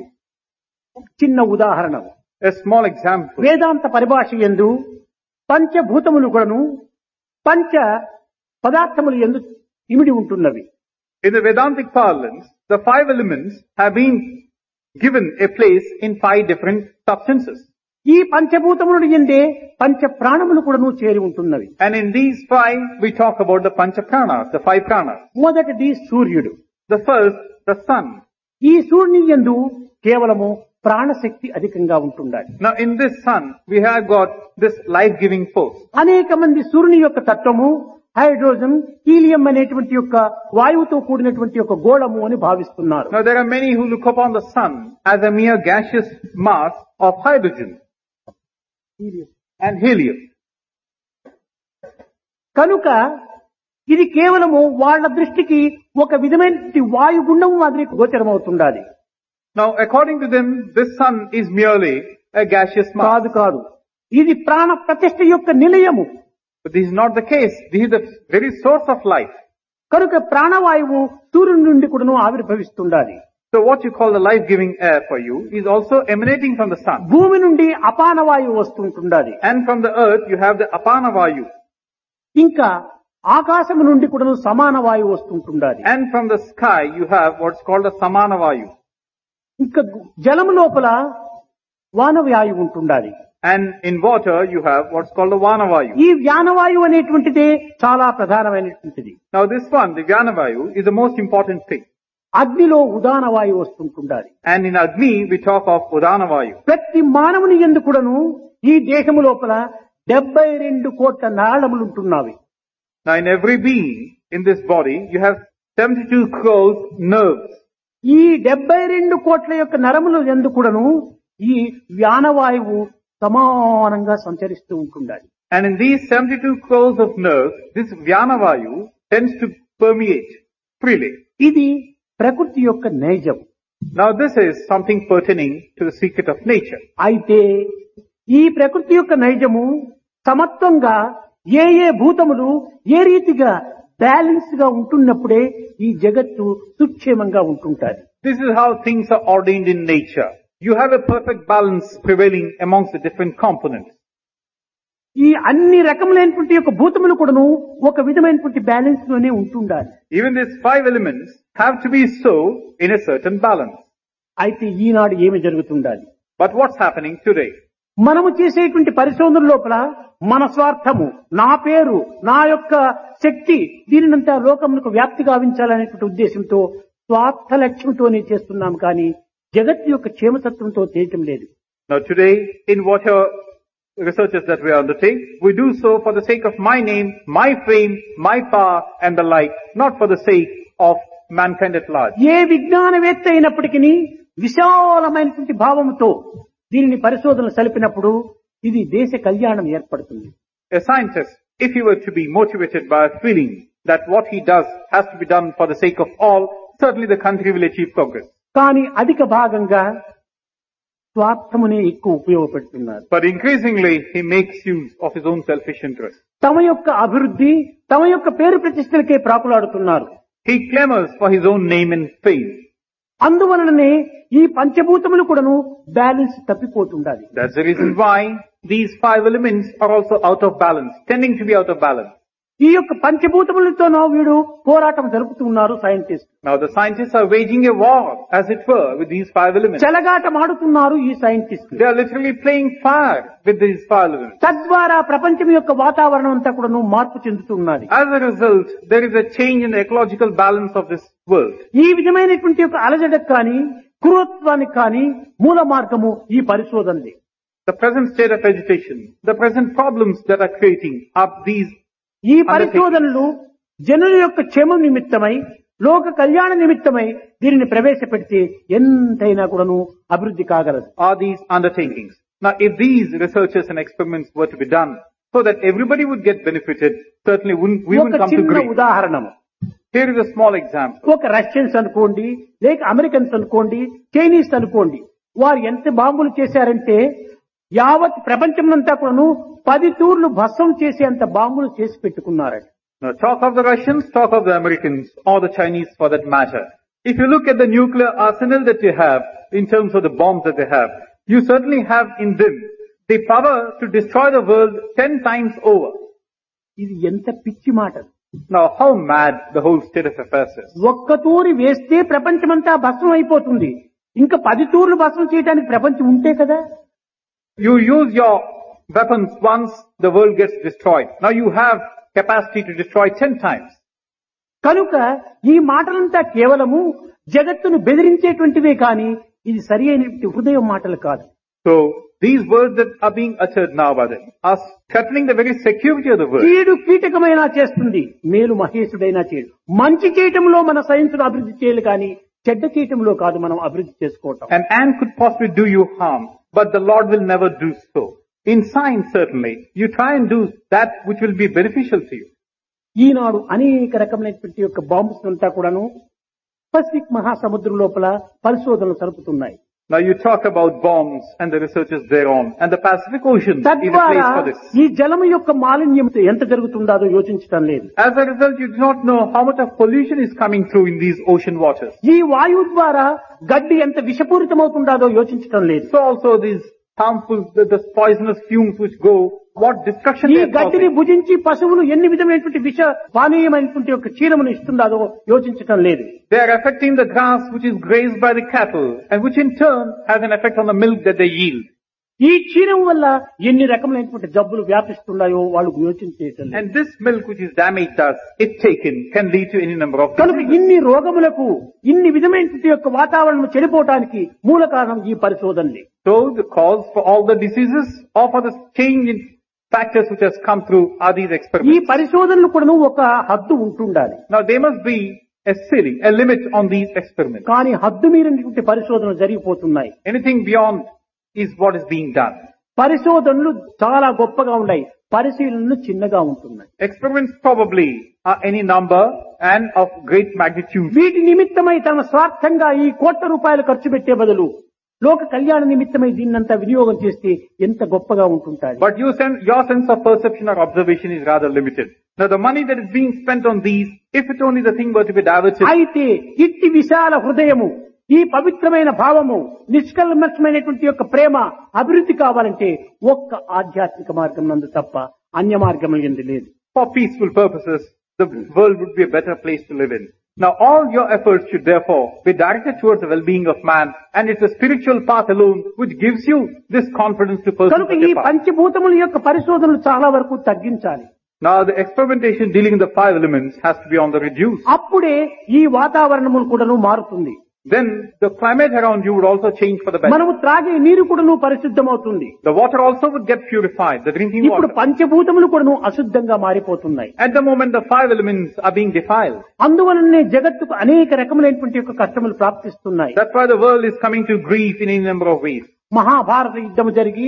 చిన్న ఉదాహరణ, A small example. వేదాంత పరిభాష యందు పంచభూతములు కూడాను పంచ పదార్థములు యందు ఇమిడి ఉంటున్నవి. In the Vedantic parlance, the 5 elements have been given a place in 5 different substances. ఈ పంచభూతములు యందే పంచ ప్రాణములు కూడాను చేరి ఉంటున్నవి. And in these 5, we talk about the Pancha Pranas, the 5 pranas. మొదటిది సూర్యుడు. The first, the sun. ఈ సూర్యుని యందు కేవలము ప్రాణశక్తి అధికంగా ఉంటుండాలి. Now in this sun, we have got this life-giving force. అనేక మంది సూర్యుని యొక్క తత్వము హైడ్రోజన్, హీలియం అనేటువంటి యొక్క వాయువుతో కూడినటువంటి యొక్క గోళము అని భావిస్తున్నారు. Now there are many who look upon the sun as a mere gaseous mass of hydrogen and helium. కనుక ఇది కేవలము వాళ్ళ దృష్టికి ఒక విధమైన వాయుగుండం మాదిరి గోచరమవుతుండాలి. Now according to them, this sun is merely a gaseous mass. కాదు కాదు, ఇది ప్రాణ ప్రతిష్ఠ యొక్క నిలయము. But this is not the case. This is the very source of life. కనుక ప్రాణవాయువు సూర్యుని నుండి కూడాను ఆవిర్భవిస్తుండాలి. So what you call the life-giving air for you is also emanating from the sun. భూమి నుండి అపాన వాయువు వస్తుంటుండాలి. And from the earth you have the apana vayu. ఇంకా ఆకాశం నుండి కూడాను సమాన వాయువు వస్తుంటుండాలి. And from the sky you have what's called the samana vayu. ఇంకా జలం లోపల వానవాయువు ఉంటుండాలి. And in water you have what's called the vana vayu. ఈ వ్యానవాయువు అనేటువంటిదే చాలా ప్రధానమైనటువంటిది. Now this one, the vyana vayu, is the most important thing. అగ్నిలో ఉదాన వాయువు వస్తుంటుండాలి. And in Agni we talk of udana vayu. ప్రతి మానవుని యందు కూడాను ఈ దేహము లోపల 72 కోట్ల నాళములు ఉంటున్నవి. Now in every being in this body you have 72 crores nerves. ఈ 72 కోట్ల యొక్క నరముల యందు కూడాను ఈ వ్యానవాయువు సమానంగా సంచరిస్తూ ఉంటుండాలి. And in these 72 crores of nerves, this vyana vayu tends to permeate freely. ఇది ప్రకృతి యొక్క నైజం. Now this is something pertaining to the secret of nature. అయితే ఈ ప్రకృతి యొక్క నైజము సమత్వంగా ఏ ఏ భూతములు ఏ రీతిగా బ్యాలెన్స్ గా ఉంటున్నప్పుడే ఈ జగత్తు సుక్షేమంగా ఉంటుంటాది. This is how things are ordained in nature. You have a perfect balance prevailing amongst the different components. ఈ అన్ని రకములైనటువంటి యొక్క భూతములు కూడాను ఒక విధమైనటువంటి బ్యాలెన్స్ లోనే ఉంటుండాలి. Even these 5 elements have to be so in a certain balance. అయితే ఈనాడు ఏమి జరుగుతుండాలి? But what's happening today? మనము చేసేటువంటి పరిశోధన లోపల మన స్వార్థము, నా పేరు, నా యొక్క శక్తి దీనినంతా లోకమునకు వ్యాప్తి గావించాలనేటువంటి ఉద్దేశంతో స్వార్థ లక్ష్యంతోనే చేస్తున్నాం కానీ జగత్తు యొక్క క్షేమతత్వంతో చేయటం లేదు. Now today, in whatever researches that we undertake, we do so for the sake of my name, my fame, my power and the like, not for the sake of mankind at large. ఏ విజ్ఞానవేత్త అయినప్పటికీ విశాలమైనటువంటి భావముతో దీనిని పరిశోధనలు సలిపినప్పుడు ఇది దేశ కళ్యాణం ఏర్పడుతుంది. A scientist, if he were to be motivated by a feeling that what he does has to be done for the sake of all, certainly the country will achieve progress. కానీ అధిక భాగంగా స్వార్థమునే ఎక్కువ ఉపయోగపెడుతున్నారు. But increasingly, he makes use of his own selfish interest. తమ యొక్క అభివృద్ధి, తమ యొక్క పేరు ప్రతిష్టలకే ప్రాకులాడుతున్నారు. He clamors for his own name and fame. అందువలననే ఈ పంచభూతములు కూడాను బ్యాలెన్స్ తప్పిపోతుండాలి. That's the reason why these 5 elements are also out of balance, tending to be out of balance. ఈ యొక్క పంచభూతములతోనో వీడు పోరాటం జరుపుతున్నారు scientist. Now the scientists are waging a war, as it were, with these 5 elements. చెలగాటం ఆడుతున్నారు ఈ scientist. They are literally playing fire with these 5 elements. తద్వారా ప్రపంచం యొక్క వాతావరణం అంతా కూడాను మార్పు చెందుతున్నది. As a result, there is a change in the ecological balance of this world. ఈ విధమైనటువంటి యొక్క అలజడకు కానీ క్రూరత్వానికి కానీ మూల మార్గము ఈ పరిశోధనలే. The present state of agitation, the present problems that are creating are these. ఈ పరిశోధనలు జనుల యొక్క క్షేమం నిమిత్తమై, లోక కళ్యాణ నిమిత్తమై దీనిని ప్రవేశపెడితే ఎంతైనా కూడాను అభివృద్ధి కాగలదు. Are these undertakings. Now if these researches and experiments were to be done so that everybody would get benefited, certainly we wouldn't ఒక come to చిన్న grief. ఉదాహరణము, Here is a small example. ఒక రష్యన్స్ అనుకోండి, లేక Americans అనుకోండి, Chinese అనుకోండి, వారు ఎంత బాంబులు చేశారంటే యావత్ ప్రపంచమంతా కూడాను 10 తూర్లు భస్మం చేసేంత బాంబులు చేసి పెట్టుకున్నారట. Now talk of the Russians, talk of the Americans, or the Chinese for that matter. If you look at the nuclear arsenal that they have, in terms of the bombs that they have, you certainly have in them the power to destroy the world 10 times over. ఇది ఎంత పిచ్చి మాట. Now how mad the whole state of affairs is. ఒక్క తూరి వేస్తే ప్రపంచమంతా భస్మం అయిపోతుంది. ఇంకా 10 తూర్లు భస్మం చేయడానికి ప్రపంచం ఉంటే కదా. You use your weapons once, the world gets destroyed. Now you have capacity to destroy 10 times. కనుక ఈ మాటలంతా కేవలము జగత్తును బెదిరించేటువంటివే కాని ఇది సరి అయిన హృదయం మాటలు కాదు. So, these words that are being uttered now by them are threatening the very security of the world. కీడు కీటకమైనా చేస్తుంది, మేలు మహేశుడైనా చేయడు. మంచి చేయటంలో మన సైన్స్ అభివృద్ధి చేయాలి కానీ చెడ్డ చేయటంలో కాదు మనం అభివృద్ధి చేసుకోవటం. An ant could possibly do you harm, but the Lord will never do so. In science, certainly, you try and do that which will be beneficial to you. ఈనాడు అనేక రకమైనటువంటి యొక్క బాంబ్స్ అంతా కూడాను పసిఫిక్ మహాసముద్రం లోపల పరిశోధనలు జరుపుతున్నాయి. Now you talk about bombs and the researchers thereon, and the Pacific Ocean is a తద్వారా place for this. ఈ జలము యొక్క మాలిన్యం ఎంత జరుగుతుందో యోచించడం లేదు. As a result, you do not know how much of pollution is coming through in these ocean waters. ఈ వాయువు ద్వారా గడ్డి ఎంత విషపూరితమవుతుందో యోచించడం లేదు. So also these harmful, the poisonous fumes which go, what destruction ఈ they are గడ్డిని causing. భుజించి పశువులు ఎన్ని విధమైనటువంటి విష పానీయమైనటువంటి యొక్క క్షీరమును ఇస్తుందో యోచించడం లేదు. They are affecting the grass which is grazed by the cattle, and which in turn has an effect on the milk that they yield. ఈ క్షీరం వల్ల ఎన్ని రకమైనటువంటి జబ్బులు వ్యాపిస్తున్నాయో వాళ్ళు యోచించేయటం లేదు. And this milk which is damaged us, if taken, can lead to any number of కనుక diseases. ఇన్ని రోగములకు ఇన్ని విధమైనటువంటి యొక్క వాతావరణం చెడిపోవటానికి మూల కారణం ఈ పరిశోధనలే. So the cause for all the diseases or for the change in factors which has come through are these ఈ experiments. పరిశోధనలు కూడా ఒక హద్దు ఉంటుండాలి. Now there must be a ceiling, a limit on these experiments. కానీ హద్దు మీరినటువంటి పరిశోధనలు జరిగిపోతున్నాయి. Anything beyond is what is being done. పరిశోధనలు చాలా గొప్పగా ఉన్నాయి, పరిశీలనలు చిన్నగా ఉంటున్నాయి. Experiments probably are any number and of great magnitude. వీటి నిమిత్తమై తన స్వార్థంగా ఈ కోట్ల రూపాయలు ఖర్చు పెట్టే బదులు లోక కళ్యాణ నిమిత్తమై దీన్నంతా వినియోగం చేస్తే ఎంత గొప్పగా ఉంటుంటాయి. But your sense of perception or observation is rather limited. Now the money that is being spent on these, if it only the thing were to be diverted. అయితే ఇట్టి విశాల హృదయము, ఈ పవిత్రమైన భావము, నిష్కల్మషమైనటువంటి యొక్క ప్రేమ అభివృద్ధి కావాలంటే ఒక్క ఆధ్యాత్మిక మార్గం నందు తప్ప అన్య మార్గం ఎందు లేదు. For peaceful purposes, the world would be a better place to live in. Now all your efforts should therefore be directed towards the well-being of man, and it's a spiritual path alone which gives you this confidence to pursue కనుక such ఈ a path. పంచభూతముల యొక్క పరిశోధనలు చాలా వరకు తగ్గించాలి. Now the experimentation dealing with the 5 elements has to be on the reduce. అప్పుడే ఈ వాతావరణములు కూడాను మారుతుంది. Then the climate around you would also change for the better. మనము త్రాగే నీరు కూడాను పరిశుద్ధమవుతుంది. The water also would get purified, the drinking ఇప్పుడు water. పంచభూతములు కూడాను అశుద్ధంగా మారిపోతున్నాయి. At the moment the 5 elements are being defiled. అందువలనే జగత్తుకు అనేక రకములైనటువంటి యొక్క కష్టములు ప్రాప్తిస్తున్నాయి. That's why the world is coming to grief in any number of ways. Mahabharata యుద్ధము జరిగి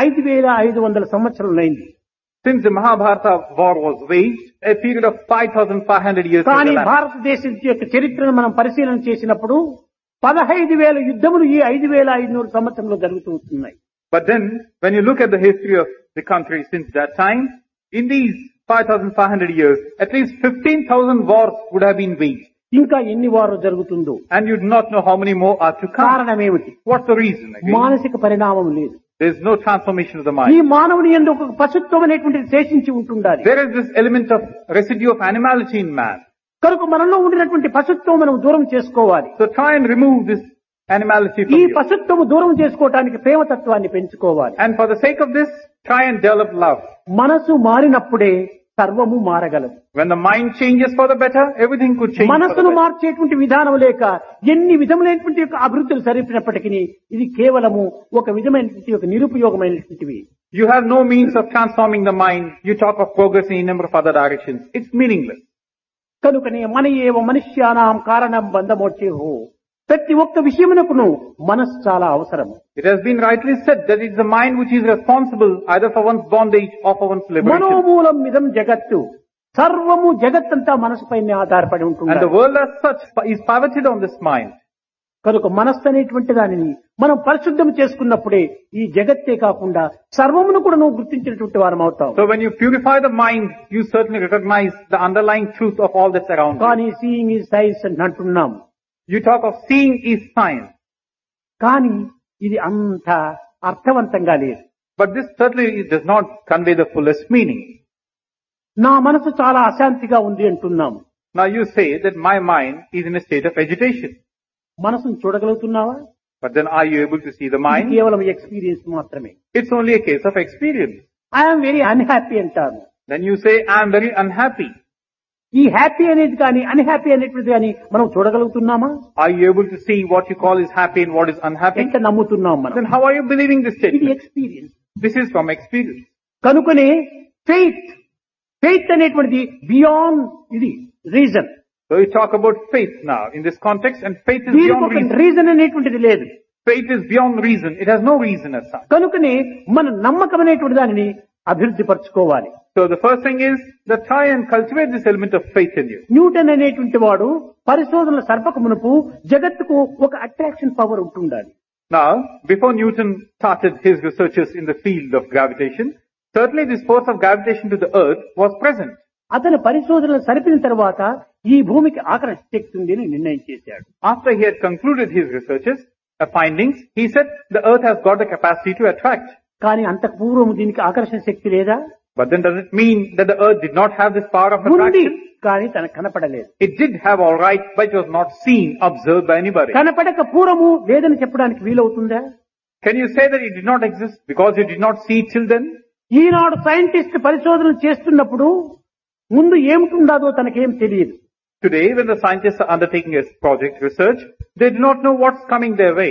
5500 సంవత్సరాలైంది. Since the Mahabharata war was waged, a period of 5,500 years has కానీ elapsed. భారతదేశం యొక్క చరిత్రను మనం పరిశీలన చేసినప్పుడు 15,000 యుద్ధములు ఈ 5,500 సంవత్సరంలో జరుగుతూ ఉన్నాయి. But then, when you look at the history of the country since that time, in these 5,500 years, at least 15,000 wars would have been waged. ఇంకా ఎన్ని వారు జరుగుతుందో. And you do not know how many more are to come. కారణమేమిటి? What's the reason? Again? మానసిక పరిణామం లేదు. There is no transformation of the ఈ mind. మానవుని యందు ఒక పశుత్వం అనేటువంటిది శేషించి ఉంటుండాలి. There is this element of residue of animality in man. కనుక మనలో ఉండినటువంటి పశుత్వం మనం దూరం చేసుకోవాలి. So try and remove this animality ఈ from you. పశుత్వము దూరం చేసుకోవటానికి ప్రేమతత్వాన్ని పెంచుకోవాలి. And for the sake of this, try and develop love. మనసు మారినప్పుడే సర్వము మారగలదు. When the mind changes for the better, everything could change for the మనసును better. మార్చేటువంటి విధానం లేక ఎన్ని విధములైనటువంటి యొక్క అభివృద్ధులు సరిపినప్పటికీ ఇది కేవలము ఒక విధమైనటువంటి ఒక నిరుపయోగమైనటువంటివి. You have no means of transforming the mind. You talk of progress in a number of other directions. It's meaningless. కనుకనే మన ఏవ మనుష్యానాం కారణం బంధమోచేహో, ప్రతి ఒక్క విషయమునకును మనస్సు చాలా అవసరం. It has been rightly said that it's the mind which is responsible either for one's bondage or for one's liberation. మనోమూలం మిదం జగత్తు, సర్వము జగత్తంతా మనసుపైనే ఆధారపడి And ఉంటుంది. the world as such is pivoted on this mind. కనుక మనస్సు అనేటువంటి దానిని మనం పరిశుద్ధం చేసుకున్నప్పుడే ఈ జగత్తే కాకుండా సర్వమును కూడా నువ్వు గుర్తించినటువంటి వారం అవుతావు. So when you purify the mind, you certainly recognize the underlying truth of all that's around you. కానీ సీయింగ్ ఈజ్ సైన్స్ అని అంటున్నాం. You talk of seeing is science. కానీ ఇది అంత అర్థవంతంగా లేదు. But this certainly does not convey the fullest meaning. నా మనసు చాలా అశాంతిగా ఉంది అంటున్నాం. Now you say that my mind is in a state of agitation. మనసును చూడగలుగుతున్నావా? But then are you able to see the ఇది mind? కేవలం ఎక్స్పీరియన్స్ మాత్రమే. It's only a case of experience. I'm very unhappy అంటాను. Then you say, I am very unhappy. ఈ happy అనేది కానీ unhappy అనేటువంటిది కానీ మనం చూడగలుగుతున్నామా? Are you able to see what you call is happy and what is unhappy? ఎంత నమ్ముతున్నాం మనం? Then how are you believing this ఇది statement? Experience. This is from experience. కనుకనే ఫెయిత్ అనేటువంటిది బియాండ్ ఇది reason. So we talk about faith now in this context, and faith is దీనికి beyond ఒక reason. Reason అనేటువంటిది లేదు. Faith is beyond reason. It has no reason as such. కనుకనే మన నమ్మకం అనేటువంటి దానిని అభివృద్ధి పరచుకోవాలి. So the first thing is that try and cultivate this element of faith in you. Newton అనేటువంటి వాడు పరిశోధనల సర్పక మునుపు జగత్తుకు ఒక అట్రాక్షన్ పవర్ ఉంటుండాలి. Now, before Newton started his researches in the field of gravitation, certainly this force of gravitation to the earth was present. అతను పరిశోధనలు సరిపిన తర్వాత ఈ భూమికి ఆకర్షణ శక్తి ఉంది అని నిర్ణయం చేశాడు. After he had concluded his researches, findings, he said the earth has got the capacity to attract. కానీ అంతకు పూర్వం దీనికి ఆకర్షణ శక్తి లేదా? But then does it mean that the earth did not have this power of ఉంది, attraction? కానీ తనకు కనపడలేదు. It did have all right, but it was not seen, observed by anybody. కనపడక పూర్వము లేదని చెప్పడానికి వీలవుతుందా? Can you say that it did not exist because you did not see it till then? ఈనాడు scientist పరిశోధనలు చేస్తున్నప్పుడు ముందు ఏమిటుండదో తనకేం తెలియదు. Today, when the scientists are undertaking a project research, they do not know what's coming their way.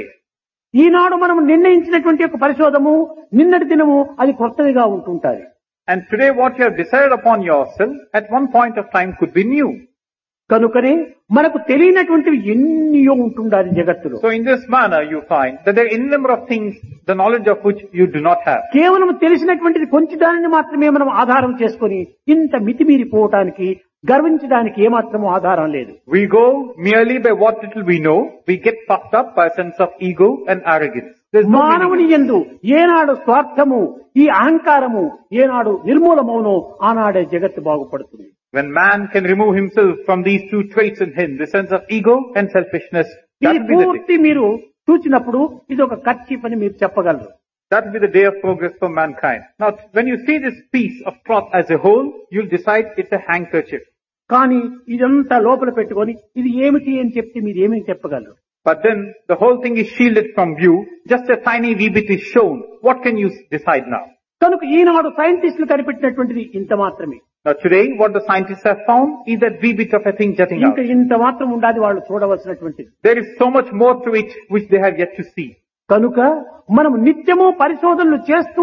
ఈనాడు మనం నిర్ణయించినటువంటి ఒక పరిశోధము నిన్నటి దినము అది కొత్తదిగా ఉంటుంటాది. And today what you have decided upon yourself at one point of time could be new. కనుకనే మనకు తెలియనటువంటివి ఎన్నో ఉంటుండాలి జగత్తులో. So in this manner you find that there are any number of things, the knowledge of which you do not have. కేవలం తెలిసినటువంటిది కొంచెం దానిని మాత్రమే మనం ఆధారం చేసుకొని ఇంత మితిమీరిపోవటానికి గర్వించడానికి ఏమాత్రము ఆధారం లేదు. We go merely by what little we know. We get puffed up by a sense of ego and arrogance. There's no మానవుని meaning. యందు ఏనాడు స్వార్థము ఈ అహంకారము ఏనాడు నిర్మూలమవునో ఆనాడే జగత్తు బాగుపడుతుంది. When man can remove himself from these two traits in him, the sense of ego and selfishness, that ఇది will be the day. పూర్తి మీరు చూచినప్పుడు ఇది ఒక కర్చీఫ్ అని మీరు చెప్పగలరు. That will be the day of progress for mankind. Now, when you see this piece of cloth as a whole, you'll decide it's a handkerchief. కానీ ఇదంతా లోపల పెట్టుకొని ఇది ఏమిటి అని చెప్తే మీరు ఏమేమి చెప్పగలరు? But then the whole thing is shielded from view. Just a tiny wee bit is shown. What can you decide now? కనుక ఈనాడు సైంటిస్టులు కనిపెట్టినటువంటిది ఇంత మాత్రమే. Now today, what the scientists have found is that wee bit of a thing jutting out. ఇంత మాత్రం ఉండాలి వాళ్ళు చూడవలసినటువంటిది. There is so much more to it which they have yet to see. కనుక మనం నిత్యము పరిశోధనలు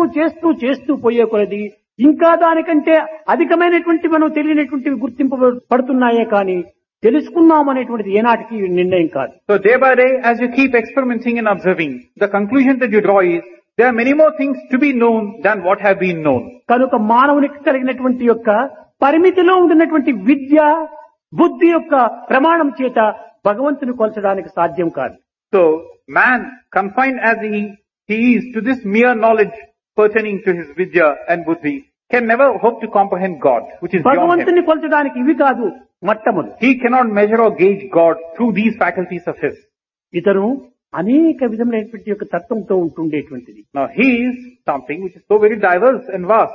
చేస్తూ పోయే కొలది ఇంకా దానికంటే అధికమైనటువంటి మనం తెలియనటువంటివి గుర్తింపబడుతున్నాయే కానీ తెలుసుకున్నాం అనేటువంటిది ఏనాటికి నిర్ణయం కాదు. So day by day, as you keep experimenting and observing, the conclusion that you draw is there are many more things to be known than what have been known. కనుక మానవునికి కలిగినటువంటి యొక్క పరిమితిలో ఉండినటువంటి విద్య బుద్ధి యొక్క ప్రమాణం చేత భగవంతుని కొలచడానికి సాధ్యం కాదు. So man, confined as he is to this mere knowledge pertaining to his vidya and buddhi, can never hope to comprehend God, which is beyond him. భగవంతుని కొలచడానికి ఇవి కాదు మట్టములు. He cannot measure or gauge God through these faculties of his. ఇతను అనేక విధములైనటువంటి యొక్క తత్వంతో ఉంటుండేటువంటిది. Now he is something which is so very diverse and vast.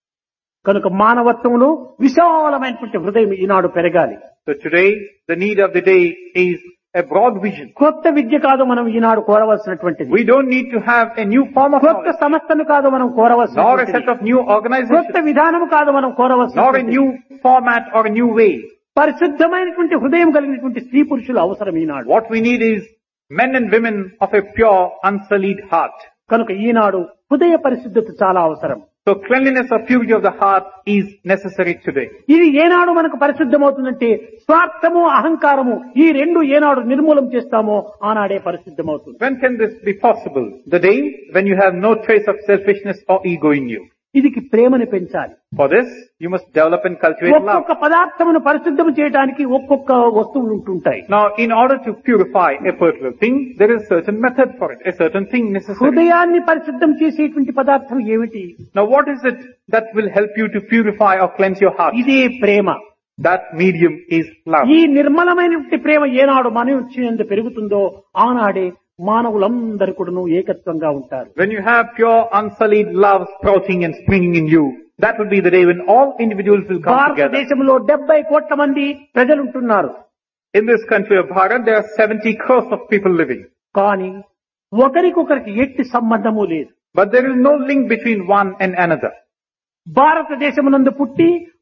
కనుక మానవత్వంలో విశాలమైనటువంటి హృదయం ఈనాడు పెరగాలి. So today, the need of the day is a broad vision. కొత్త విద్య కాదు మనం ఈనాడు కోరవలసినటువంటిది. We don't need to have a new form of కొత్త knowledge, సంస్థను కాదు మనం nor a కోరవలసినటువంటిది. set of new కొత్త organizations, విధానము కాదు మనం nor a కోరవలసినటువంటిది. new format or a new way. పరిశుద్ధమైనటువంటి హృదయం కలిగినటువంటి స్త్రీ పురుషులు అవసరం ఈనాడు. What we need is men and women of a pure, unsullied heart. కనుక ఈనాడు హృదయ పరిశుద్ధత చాలా అవసరం. So cleanliness or purity of the heart is necessary today. ఇది ఏనాడు మనకు పరిశుద్ధమవుతుందంటే స్వార్థము అహంకారము ఈ రెండు ఏనాడు నిర్మూలం చేస్తామో ఆనాడే పరిశుద్ధమవుతుంది. When can this be possible? The day when you have no trace of selfishness or ego in you. ఇదికి ప్రేమను పెంచాలి. For this, you must develop and cultivate love. ఒక్కొక్క పదార్థమును పరిశుద్ధం చేయడానికి ఒక్కొక్క వస్తువులు ఉంటుంటాయి. Now, in order to purify a particular thing, there is a certain method for it, a certain thing necessary. హృదయాన్ని పరిశుద్ధం చేసేటువంటి పదార్థం ఏమిటి? Now, what is it that will help you to purify or cleanse your heart? ఇదే ప్రేమ. That medium is love. ఈ నిర్మలమైనటువంటి ప్రేమ ఏనాడు మనుష్యునియందు పెరుగుతుందో ఆనాడే మానవులందరూ కూడాను ఏకత్వంగా ఉంటారు. When you have pure, unsullied love sprouting and springing in you, that will be the day when all individuals will come together. భారతదేశంలో 70 కోట్ల మంది ప్రజలు ఉంటున్నారు. In this country of Bharat, there are 70 crores of people living. కానీ ఒకరికొకరికి ఎట్టి సంబంధము లేదు. But there is no link between one and another. భారతదేశమునందు పుట్టి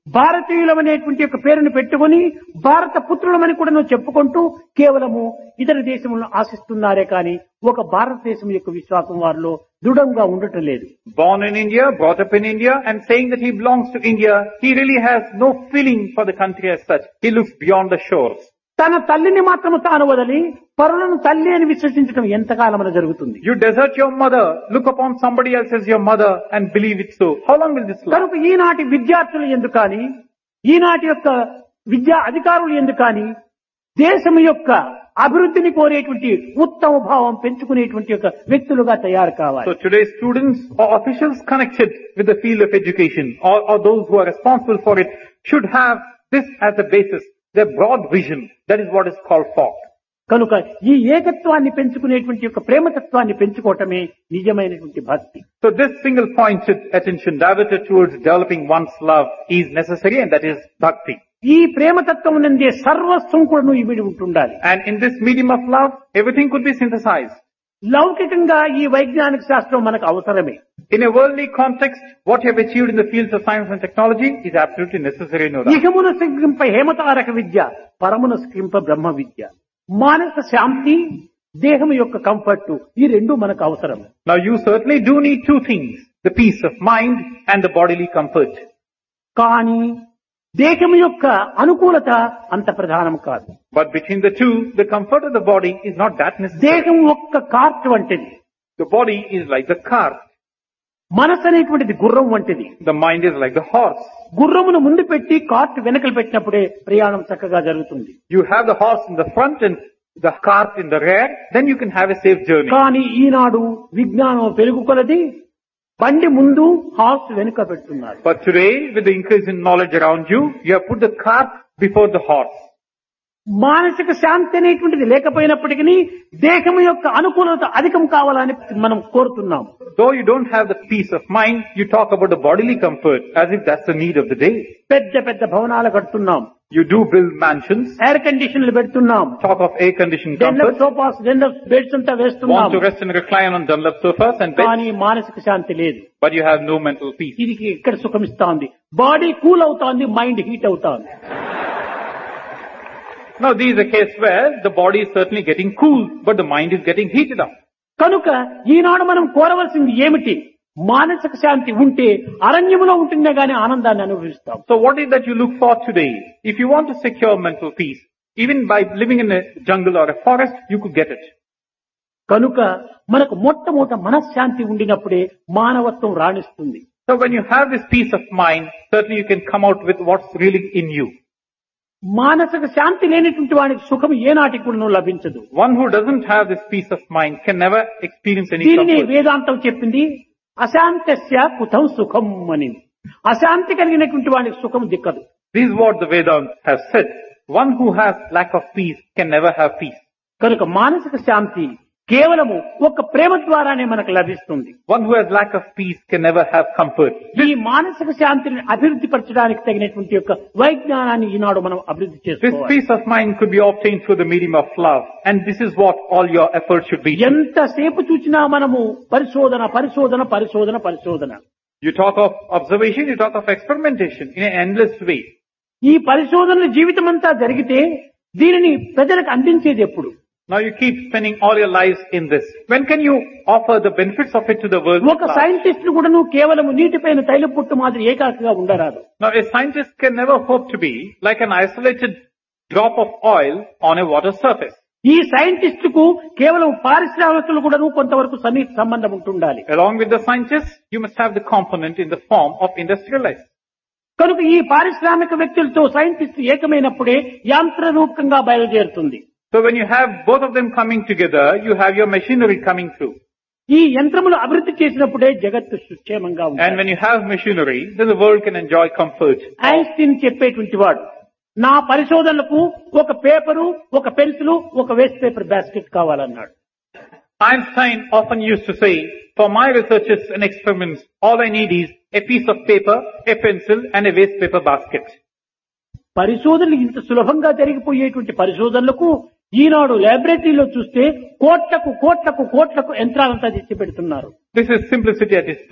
భారతీయులమనేటువంటి యొక్క పేరును పెట్టుకుని భారత పుత్రులమని కూడా నువ్వు చెప్పుకుంటూ కేవలము ఇతర దేశములను ఆశిస్తున్నారే కానీ ఒక భారతదేశం యొక్క విశ్వాసం వారిలో దృఢంగా ఉండటం లేదు. Born in India, brought up in India, and saying that he belongs to India, he really has no feeling for the country as such. He looks beyond the shores. తన తల్లిని మాత్రము తాను వదిలి పరులను తల్లి అని విశ్వసించడం ఎంతకాలమన జరుగుతుంది? You desert your mother, look upon somebody else as your mother and believe it so. How long will this last? కనుక ఈనాటి విద్యార్థులు ఎందుకు కానీ ఈనాటి యొక్క విద్యా అధికారులు ఎందుకు కానీ దేశం యొక్క అభివృద్ధిని కోరేటువంటి ఉత్తమ భావం పెంచుకునేటువంటి యొక్క వ్యక్తులుగా తయారు కావాలి. So today's students or officials connected with the field of education or those who are responsible for it should have this as a basis, their broad vision. That is what is called thought. కనుక ఈ ఏకత్వాన్ని పెంచుకునేటువంటి యొక్క ప్రేమతత్వాన్ని పెంచుకోవటమే నిజమైనటువంటి భక్తి. So this single pointed attention diverted towards developing one's love is necessary, and that is bhakti. ఈ ప్రేమతత్వం నందే సర్వస్వం కూడా ఇమిడి ఉంటుండాలి. And in this medium of love, everything could be synthesized. లౌకికంగా ఈ వైజ్ఞానిక శాస్త్రం మనకు అవసరమే. In a worldly context, what you have achieved in the fields of science and technology is absolutely necessary, no doubt. ఇహమున స్కింప హేమతారక విద్య, పరమున స్కింప బ్రహ్మ విద్య. మానస శాంతి, దేహం యొక్క కంఫర్ట్, ఈ రెండు మనకు అవసరం. Now you certainly do need two things, the peace of mind and the bodily comfort. కానీ దేహం యొక్క అనుకూలత అంత ప్రధానం కాదు. But between the two, the comfort of the body is not that necessary. దేహం ఒక్క కార్ట్ వంటిది. The body is like the cart. మనసు అనేటువంటిది గుర్రం వంటిది. The mind is like the horse. గుర్రమును ముందు పెట్టి కార్ట్ వెనకలు పెట్టినప్పుడే ప్రయాణం చక్కగా జరుగుతుంది. You have the horse in the front and the cart in the rear, then you can have a safe journey. కానీ ఈనాడు విజ్ఞానం పెరుగు కొలది బండి ముందు హార్స్ వెనుక పెడుతున్నారు. But today, with the increase in knowledge around you, you have put the cart before the horse. మానసిక శాంతి అనేటువంటిది లేకపోయినప్పటికీ దేహం యొక్క అనుకూలత అధికం కావాలని మనం కోరుతున్నాం. Though you don't have the peace of mind, you talk about the bodily comfort as if that's the need of the day. పెద్ద పెద్ద భవనాలు కడుతున్నాం. You do build mansions, air కండిషన్లు పెడుతున్నాం. talk of air conditioned Dunlop comfort, sofas, Dunlop beds అంతా వేస్తున్నాం. want to rest and recline on Dunlop sofas and beds, కానీ మానసిక శాంతి లేదు. but you have no mental peace. ఇది ఇక్కడ సుఖం ఇస్తాంది. బాడీ కూల్ అవుతాంది, మైండ్ హీట్ అవుతాంది. Now this is a case where the body is certainly getting cool, but the mind is getting heated up. కనుక ఈనాడు మనం కోరవలసింది ఏమిటి? మానసిక శాంతి ఉంటే అరణ్యములో ఉంటుందే గాని ఆనందాన్ని అనుభవిస్తాం. So what is that you look for today? If you want to secure mental peace, even by living in a jungle or a forest, you could get it. కనుక మనకు మొట్టమొదట మనశ్శాంతి ఉండినప్పుడే మానవత్వం రాణిస్తుంది. So when you have this peace of mind, certainly you can come out with what's really in you. మానసిక శాంతి లేనిటువంటి వానికి సుఖం ఏనాటికి కూడా లభించదు. One who doesn't have this peace of mind can never experience any దీనిని comfort. వేదాంతం చెప్పింది అశాంతస్య కుతం సుఖం అని. అశాంతి కలిగినటువంటి వానికి సుఖం దిక్కదు. This is what the Vedanta has said. One who has lack of peace can never have peace. కనుక మానసిక శాంతి కేవలము ఒక ప్రేమ ద్వారానే మనకు లభిస్తుంది. One who has lack of peace can never have comfort. ఈ మానసిక శాంతిని అభివృద్ధి పరచడానికి తగినటువంటి యొక్క వైజ్ఞానాన్ని ఈనాడు మనం అభివృద్ధి This చేసుకోవాలి. peace of mind could be obtained through the medium of love, and this is what all your efforts should be. ఎంతసేపు చూసినా మనము పరిశోధన పరిశోధన పరిశోధన పరిశోధన. You talk of observation, you talk of experimentation in an endless way. ఈ పరిశోధనల జీవితం అంతా జరిగితే దీనిని ప్రజలకు అందించేది ఎప్పుడు? Now you keep spending all your lives in this. When can you offer the benefits of it to the world? ఒక సైంటిస్ట్ కూడాను కేవలం నీటిపైన తైల పొట్టు మాదిరి ఏకాకిగా ఉండరాదు. Now a scientist can never hope to be like an isolated drop of oil on a water surface. ఈ scientist కు కేవలం పారిశ్రామికులు కూడాను కొంతవరకు సన్నిహిత సంబంధం ఉంటుండాలి. Along with the scientists, you must have the component in the form of industrialized. కనుక ఈ పారిశ్రామిక వ్యక్తులతో సైంటిస్ట్ ఏకమైనప్పుడే యాంత్ర రూపకంగా బయలుదేరుతుంది. So when you have both of them coming together, you have your machinery coming through. ఈ యంత్రములు అభివృద్ధి చేసినప్పుడే జగత్తు సుక్షేమంగా And ఉంటుంది. when you have machinery, then the world can enjoy comfort. Einstein చెప్పేటువంటి వాడు నా పరిశోధనలకు ఒక పేపరు, ఒక పెన్సిల్, ఒక వేస్ట్ పేపర్ బాస్కెట్ కావాలన్నాడు. Einstein often used to say, for my researches and experiments, all I need is a piece of paper, a pencil and a waste paper basket. పరిశోధనలు ఇంత సులభంగా జరిగిపోయేటువంటి పరిశోధనలకు ఈనాడు ల్యాబొరేటరీలో చూస్తే కోట్లకు కోట్లకు కోట్లకు యంత్రాలంతా తెచ్చి పెడుతున్నారు. This is simplicity at its best.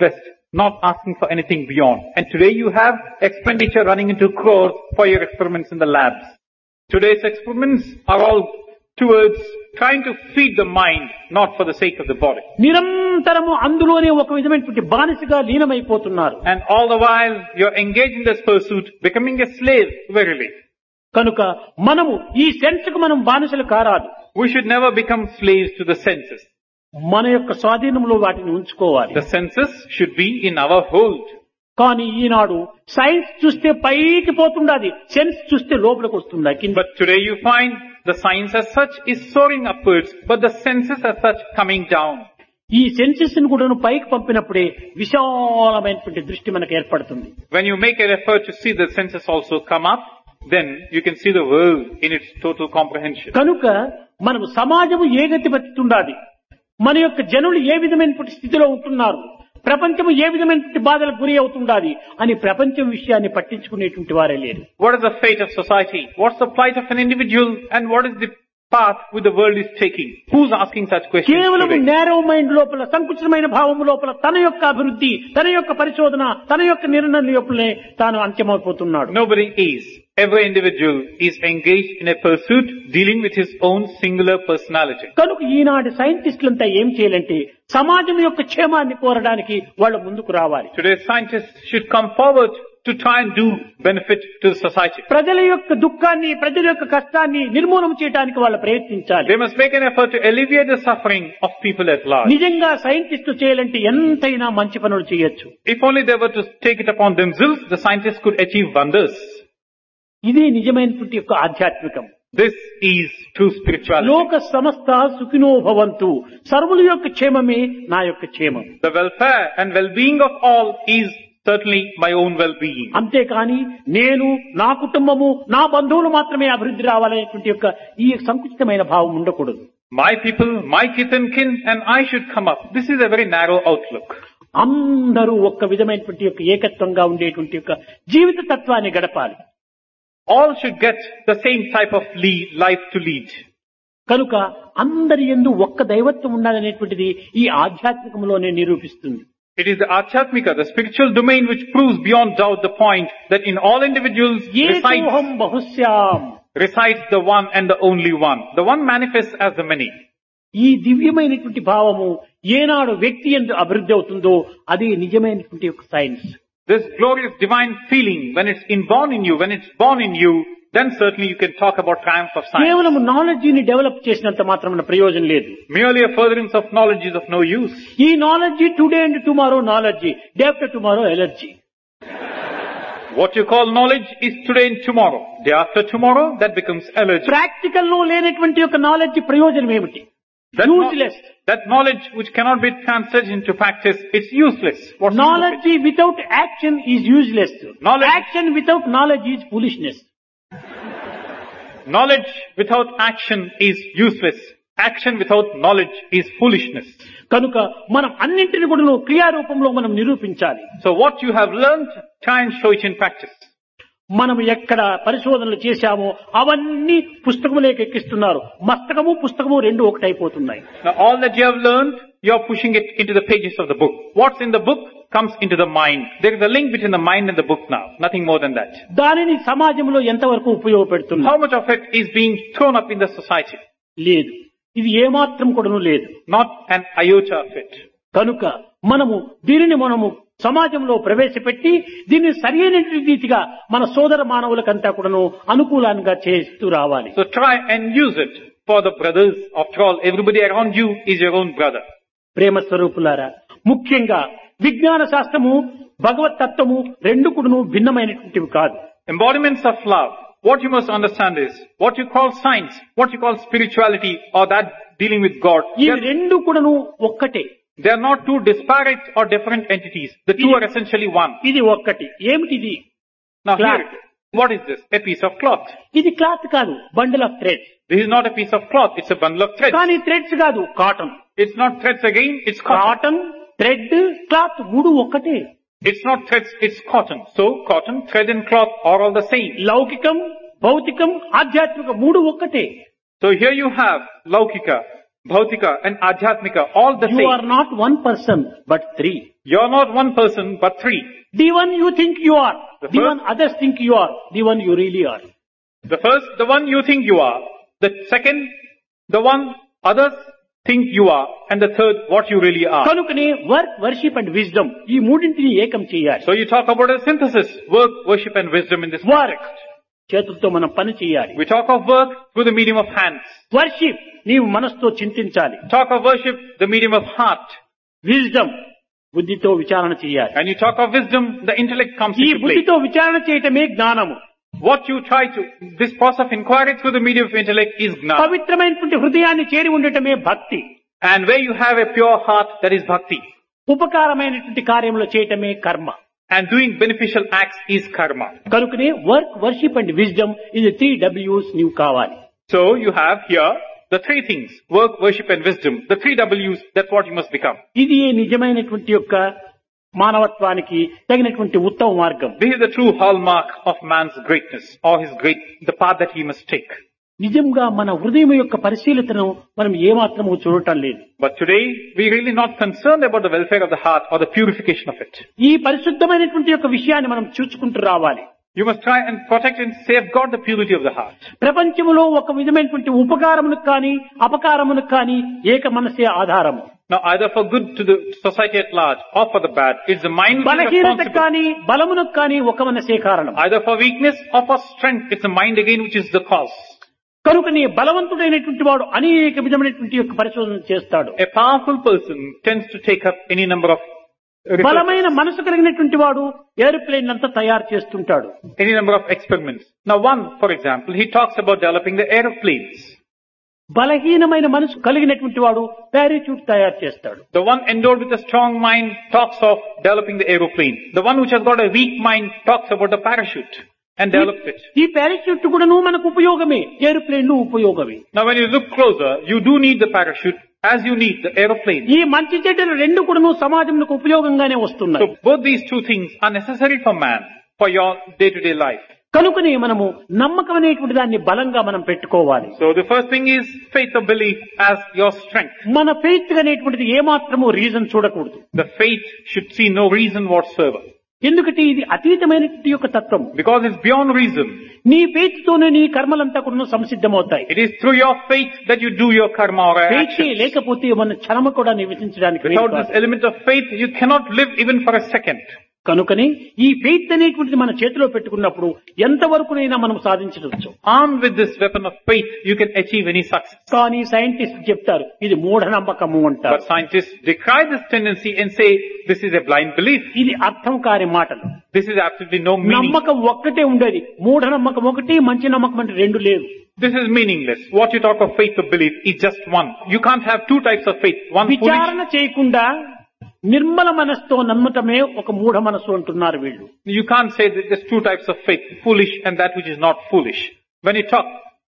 not asking for anything beyond. And today you have expenditure running into crores for your experiments in the labs. Today's experiments are all towards trying to feed the mind, not for the sake of the body. నిరంతరము అందులోనే ఒక విధమైనటువంటి బానిసగా లీనమైపోతున్నారు. And all the while you're engaged in this pursuit, becoming a slave, verily. కనుక మనము ఈ sense కు మనం బానిసలు కారాదు. We should never become slaves to the senses. మన యొక్క స్వాధీనంలో వాటిని ఉంచుకోవాలి. The senses should be in our hold. కానీ ఈనాడు సైన్స్ చూస్తే పైకి పోతుండాది, సెన్స్ చూస్తే లోపలికి వస్తుందా కింద. But today you find the science as such is soaring upwards, but the senses as such coming down. ఈ సెన్సెస్ ను కూడా పైకి పంపినప్పుడే విశాలమైనటువంటి దృష్టి మనకు ఏర్పడుతుంది. When you make an effort to see the senses also come up, then you can see the world in its total comprehension. కనుక మనము సమాజము ఏ గతి పడుతుండాది, మన యొక్క జనులు ఏ విధమైనటువంటి స్థితిలో ఉంటున్నారు, ప్రపంచము ఏ విధమైనటువంటి బాధలకు గురి అవుతుండాది అని ప్రపంచం విషయాన్ని పట్టించుకునేటువంటి వారే లేరు. What is the fate of society? What's the plight of an individual? And what is the path which the world is taking? Who's asking such questions కేవలం today? నేరో మైండ్ లోపల, సంకుచితమైన భావం లోపల తన యొక్క అభివృద్ధి, తన యొక్క పరిశోధన, తన యొక్క నిర్ణయం లోపలనే తాను అంత్యమైపోతున్నాడు. Nobody is. Every individual is engaged in a pursuit dealing with his own singular personality. కనుక ఈనాటి సైంటిస్టులంతా ఏం చేయాలంటే సమాజం యొక్క క్షేమాన్ని కోరడానికి వాళ్ళు ముందుకు రావాలి. Today's scientists should come forward to try and do benefit to the society. ప్రజల యొక్క దుఃఖాన్ని, ప్రజల యొక్క కష్టాన్ని నిర్మూలన చేయడానికి వాళ్ళు ప్రయత్నించాలి. They must make an effort to alleviate the suffering of people at large. నిజంగా సైంటిస్టు చేయాలంటే ఎంతైనా మంచి పనులు చేయొచ్చు. If only they were to take it upon themselves, the scientists could achieve wonders. ఇది నిజమైనటువంటి యొక్క ఆధ్యాత్మికం. This is true spirituality. లోక సమస్త సుఖినో భవంతు, సర్వుల యొక్క క్షేమమే నా యొక్క క్షేమం. The welfare and well-being of all is certainly my own well-being. అంతేకాని నేను, నా కుటుంబము, నా బంధువులు మాత్రమే అభివృద్ధి రావాలనేటువంటి యొక్క ఈ సంకుచితమైన భావం ఉండకూడదు. My people, my kith and kin, and I should come up. This is a very narrow outlook. అందరూ ఒక్క విధమైనటువంటి యొక్క ఏకత్వంగా ఉండేటువంటి యొక్క జీవిత తత్వాన్ని గడపాలి. All should get the same type of life to lead. కనుక అందరి యందు ఒక్క దైవత్వం ఉండాలనేటువంటిది ఈ ఆధ్యాత్మికంలోనే నిరూపిస్తుంది. It is the Adhyatmika, the spiritual domain, which proves beyond doubt the point that in all individuals ఏకోహం బహుశ్యాం, resides the one and the only one. The one manifests as the many. ఈ దివ్యమైనటువంటి భావము ఏనాడు వ్యక్తి యందు అభివృద్ధి అవుతుందో అది నిజమైనటువంటి యొక్క science. This glorious divine feeling, when it's inborn in you, when it's born in you, then certainly you can talk about triumph of science. కేవలం నాలెడ్జిని డెవలప్ చేసినంత మాత్రమే ప్రయోజనం లేదు. Merely a furtherance of knowledge is of no use. ఈ knowledge today and tomorrow knowledge, day after tomorrow allergy. What you call knowledge is today and tomorrow. Day after tomorrow, that becomes allergy. Practical లో లేనటువంటి యొక్క knowledge ప్రయోజనం ఏమిటి? Useless. That knowledge which cannot be translated into practice, it's useless. What's Knowledge without action is useless. Action without knowledge is foolishness. Knowledge without action is useless. Action without knowledge is foolishness. కనుక మనం అన్నింటిని కూడా క్రియారూపంలో మనం నిరూపించాలి. So what you have learned, try and show it in practice. మనం ఎక్కడ పరిశోధనలు చేశామో అవన్నీ పుస్తకములోకి ఎక్కిస్తున్నారు. మస్తకము పుస్తకము రెండు ఒకటైపోతున్నాయి. Now all that you have learned, you are pushing it into the pages of the book. What's in the book comes into the mind. There is a link between the mind and the book now. Nothing more than that. దానిని సమాజంలో ఎంతవరకు ఉపయోగపెడుతున్నారు? How much of it is being thrown up in the society? లేదు. ఇది ఏమాత్రం కూడాను లేదు. Not an iota of it. కనుక దీనిని మనము సమాజంలో ప్రవేశపెట్టి దీన్ని సరైన రీతిగా మన సోదర మానవులకంతా కూడాను అనుకూలంగా చేస్తూ రావాలి. So try and use it for the brothers. After all, everybody around you is your own brother. ప్రేమ స్వరూపులారా, ముఖ్యంగా విజ్ఞాన శాస్త్రము, భగవత్ తత్వము రెండు కూడాను భిన్నమైనటువంటివి కాదు. Embodiments of love. What you must understand is, what you call science, what you call spirituality, or that dealing with God. ఈ రెండు కూడాను ఒక్కటే. They are not two disparate or different entities. The two are essentially one. ఇది ఒక్కటి. ఏమిటిది? Now here, what is this? A piece of cloth. ఇది cloth కాదు, bundle of threads. This is not a piece of cloth, it's a bundle of threads. కానీ threads కాదు, cotton. It's not threads again, it's cotton. Cotton, thread, cloth మూడు ఒక్కటే. It's not threads, it's cotton. So cotton, thread and cloth are all the same. లౌకికం, భౌతికం, ఆధ్యాత్మిక మూడు ఒక్కటే. So here you have Laukika, Bhautika and Adhyatmika, all the You same. are not one person, but three. You're not one person, but three. The one you think you are, The the first- one others think you are, the one you really are. The first, the one you think you are. The second, the one others think you are. And the third, what you really are. కనుకనే work, worship and wisdom ఈ మూడింటిని ఏకం చేయాలి. So you talk about a synthesis, work, worship and wisdom in this work, context. చేతులతో మనం పని చేయాలి. We talk of work through the medium of hands. Worship, నీవు మనసుతో చింతించాలి. Talk of worship, the medium of heart. Wisdom, బుద్ధితో విచారణ చేయాలి. And you talk of wisdom, the intellect comes ఈ into play. బుద్ధితో విచారణ చేయటమే జ్ఞానము. What you try to, this process of inquiry through the medium of intellect is gnana. పవిత్రమైనటువంటి హృదయాన్ని చేరి ఉండటమే భక్తి. And where you have a pure heart, that is bhakti. ఉపకారమైనటువంటి కార్యములు చేయటమే కర్మ. And doing beneficial acts is karma. కనుకనే work, worship and wisdom ఇది 3 W's నీవు కావాలి. So you have here the three things, work, worship and wisdom. The 3 W's, that's what you must become. ఇది నిజమైనటువంటి యొక్క మానవత్వానికి తగినటువంటి ఉత్తమ మార్గం. This is the true hallmark of man's greatness, or the path that he must take. నిజంగా మన హృదయం యొక్క పరిశీలనను మనం ఏమాత్రము చూడటం లేదు. But today, we're really not concerned about the welfare of the heart or the purification of it. ఈ పరిశుద్ధమైనటువంటి యొక్క విషయాన్ని మనం చూసుకుంటూ రావాలి. You must try and protect and safeguard the purity of the heart. ప్రపంచంలో ఒక విధమైనటువంటి ఉపకారమునకు కానీ అపకారమునకు కానీ ఏక మనసే ఆధారము. Now, either for good to the society at large or for the bad, it's the mind which is బలహీనతకు responsible. కానీ బలమునకు కానీ ఒక మనసే కారణం. Either for weakness or for strength, it's the mind again which is the cause. కనుకనే బలవంతుడైనటువంటి వాడు అనేక విధమైనటువంటి యొక్క పరిశోధన చేస్తాడు. A powerful person tends to take up any number of బలమైన మనసు కలిగినటువంటి వాడు ఏరోప్లేన్ అంతా తయారు చేస్తుంటాడు. any number of experiments. Now one, for example, he talks about developing the aeroplanes. బలహీనమైన మనసు కలిగినటువంటి వాడు పారాచూట్ తయారు చేస్తాడు. The one endowed with a strong mind talks of developing the aeroplane. The one which has got a weak mind talks about the parachute and develops it. ఈ parachute కూడాను మనకు ఉపయోగమే, ఏరోప్లేన్ ఉపయోగమే. Now when you look closer, you do need the parachute as you need the aeroplane. ఈ మంచి చెడ్డలు రెండు కూడాను సమాజంకు ఉపయోగంగానే వస్తున్నాయి. So both these two things are necessary for man, for your day-to-day life. కనుకనే మనము నమ్మకం అనేటువంటి దాన్ని బలంగా మనం పెట్టుకోవాలి. So the first thing is faith or belief as your strength. మన ఫెయిత్ అనేటువంటిది ఏమాత్రము రీజన్ చూడకూడదు. The faith should see no reason whatsoever. ఎందుకంటే ఇది అతీతమైనటువంటి యొక్క తత్వం. Because it's beyond reason. నీ ఫెయిత్ తోనే నీ కర్మలంతా కూడా సంసిద్ధమవుతాయి. It is through your faith that you do your karma or faith action. లేకపోతే మన క్షణము కూడా నివసించడానికి వీలు Without కాదు. this element of faith, you cannot live even for a second. కనుకనే ఈ ఫెయిత్ అనేటువంటిది మన చేతిలో పెట్టుకున్నప్పుడు ఎంతవరకునైనా మనం సాధించవచ్చు. Armed with this weapon of faith, you can achieve any success. కానీ సైంటిస్ట్ చెప్తారు ఇది మూఢనమ్మకము అంటారు. But scientists decry this tendency and say this is a blind belief. ఇది అర్థం కాని మాటలు. This is absolutely no meaning. నమ్మకం ఒక్కటే ఉండేది, మూఢనమ్మకం ఒకటి, మంచి నమ్మకం అంటే రెండు లేవు. This is meaningless. What you talk of faith or belief is just one. You can't have two types of faith. One foolish. విచారణ చేయకుండా నిర్మల మనసుతో నమ్మటమే ఒక మూఢ మనసు అంటున్నారు వీళ్ళు. You can't say that there's two types of faith, foolish and that which is not foolish. When you talk,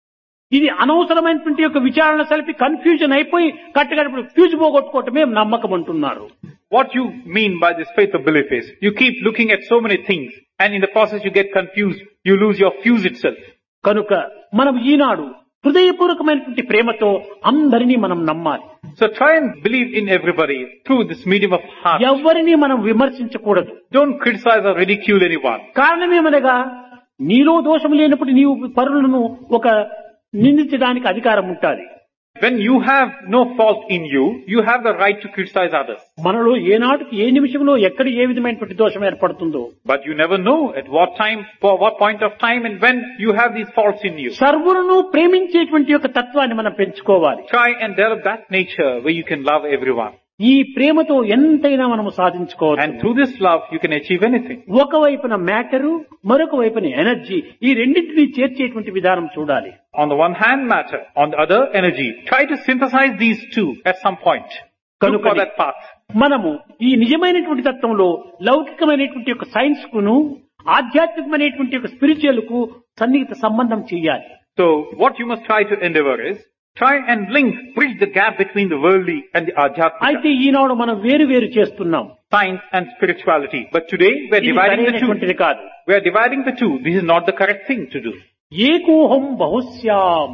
ఇది అనవసరమైనటువంటి యొక్క విచారణ సలిపి కన్ఫ్యూజన్ అయిపోయి కట్టగడపడు ఫ్యూజ్ పోగొట్టుకోవటమే నమ్మకం అంటున్నారు. what you mean by this faith or belief is, you keep looking at so many things and in the process you get confused, you lose your fuse itself. కనుక మనం ఈనాడు హృదయపూర్వకమైనటువంటి ప్రేమతో అందరినీ మనం నమ్మాలి. So try and believe in everybody through this medium of heart. ఎవరిని మనం విమర్శించకూడదు. Don't criticize or ridicule anyone. కారణమేమనగా నీలో దోషం లేనప్పుడు నీవు పరులను ఒక నిందించడానికి అధికారం ఉంటుంది. When you have no fault in you, you have the right to criticize others. మనలో ఏనాటికి ఏ నిమిషంలో ఎక్కడ ఏ విధమైనటువంటి దోషం ఏర్పడుతుందో. But you never know at what time, for what point of time and when you have these faults in you. సర్వులను ప్రేమించేటువంటి యొక్క తత్వాన్ని మనం పెంచుకోవాలి. Try and develop that nature where you can love everyone. ఈ ప్రేమతో ఎంతైనా మనం And సాధించుకోవచ్చు. through this love, you can achieve anything. ఒకవైపున మ్యాటరు, మరొక వైపున ఎనర్జీ, ఈ రెండింటినీ చేర్చేటువంటి విధానం చూడాలి. On the one hand, matter. On the other, energy. Try to synthesize these two at some point. Look for that path. మనము ఈ నిజమైనటువంటి తత్వంలో లౌకికమైనటువంటి యొక్క సైన్స్ కును ఆధ్యాత్మికమైనటువంటి యొక్క స్పిరిచువల్ కు సన్నిహిత సంబంధం చేయాలి. So, what you must try to endeavor is, try and bridge the gap between the worldly and the adhyatmika. అయితే ఈనాడు మనం వేరు వేరు చేస్తున్నాం. Science and spirituality. But today, we are ఇది dividing the సరైనటువంటిది two. కాదు. We are dividing the two. This is not the correct thing to do. ఏకోహం బహుశ్యాం,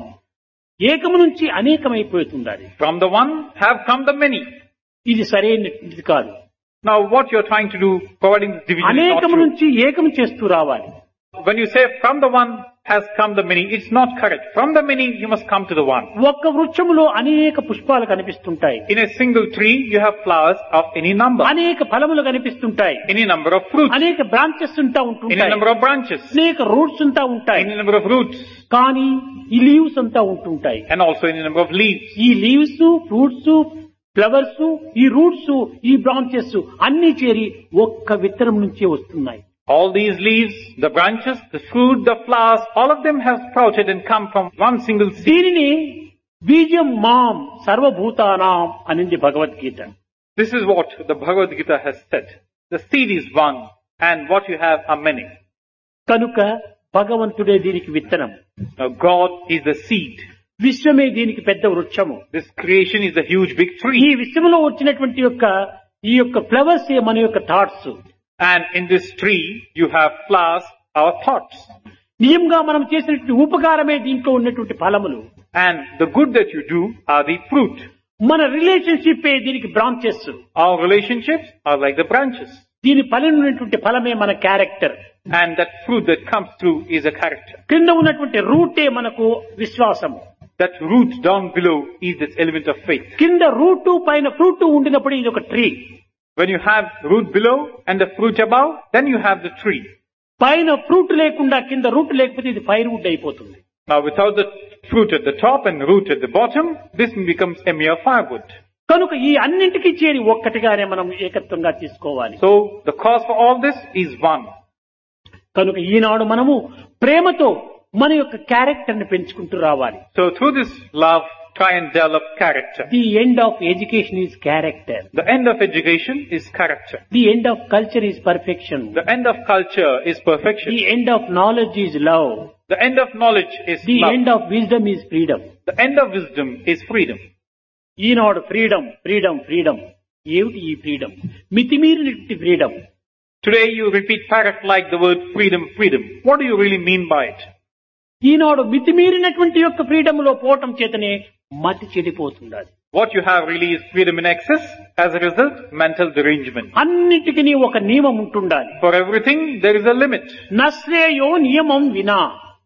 ఏకము నుంచి అనేకమైపోతుంది. From the one have come the many. ఇది సరైనటువంటిది కాదు. Now what you're trying to do, providing this division is not అనేకము true. నుంచి ఏకం చేస్తూ రావాలి. When you say from the one has come the many, it's not correct. From the many you must come to the one. ఒక్క వృక్షములో అనేక పుష్పాలు కనిపిస్తుంటాయి, In a single tree you have flowers of any number, అనేక ఫలములు కనిపిస్తుంటాయి, any number of fruits, అనేక branches ఉంటా any ఉంటుంటాయి, number of branches, అనేక రూట్స్ ఉంటా ఉంటాయి. any number of roots, కానీ ఈ లీవ్స్ అంతా ఉంటుంటాయి. and also any number of leaves. ఈ లీవ్స్, ఫ్రూట్స్, ఫ్లవర్స్, ఈ రూట్స్, ఈ బ్రాంచెస్ అన్ని చేరి ఒక్క విత్తనం నుంచే వస్తున్నాయి. All these leaves, the branches, the fruit, the flowers, all of them have sprouted and come from one single seed. దీనిని బీజం మాం సర్వభూతానాం అనింది Bhagavad Gita. This is what the Bhagavad Gita has said. The seed is one and what you have are many. కనుక భగవంతుడే దీనికి విత్తనం, Now God is the seed. విశ్వమే దీనికి పెద్ద వృక్షము. This creation is a huge big ఈ tree. విశ్వంలో వచ్చినటువంటి ఈ యొక్క ఫ్లవర్స్ మన యొక్క thoughts. And in this tree you have flowers, our thoughts. నిజంగా మనం చేసినటువంటి ఉపకారమే దీంట్లో ఉన్నటువంటి ఫలములు. And the good that you do are the fruit. మన రిలేషన్షిప్ దీనికి branches. Our relationships are like the branches. దీని ఫలం ఉన్నటువంటి ఫలమే మన character. And that fruit that comes through is a character. క్రింద ఉన్నటువంటి రూటే మనకు విశ్వాసము. That root down below is this element of faith. కింద రూటు పైన ఫ్రూట్ ఉండినప్పుడు ఇది ఒక tree. When you have root below and the fruit above, then you have the tree. పైన ఫ్రూట్ లేకుండా కింద రూట్ లేకపోతే ఇది ఫైర్వుడ్ అయిపోతుంది. Now without the fruit at the top and root at the bottom, this becomes a mere firewood. కనుక ఈ అన్నింటికి చేరి ఒక్కటిగానే మనం ఏకత్వంగా తీసుకోవాలి. So the cause for all this is one. కనుక ఈనాడు మనము ప్రేమతో మన యొక్క క్యారెక్టర్ ని పెంచుకుంటూ రావాలి. So through this love, try and develop character. The end of education is character. The end of education is character. The end of culture is perfection. The end of culture is perfection. The end of knowledge is love. The end of knowledge is ది love. End of wisdom is freedom. The end of wisdom is freedom. ఈనాడు freedom freedom freedom. ఏమిటి ఈ freedom? మితిమీరినటువంటి freedom. Today you repeat parrot like the word freedom, freedom. What do you really mean by it? ఈనాడు మితిమీరినటువంటి యొక్క freedom లో పోవటం చేతనే మతి చెడిపోతున్నది. What you have really is freedom in excess. As a result, mental derangement. అన్నిటికీ ఒక నియమం ఉంటుండాలి. For everything, there is a limit. నశ్రేయో నియమం వినా.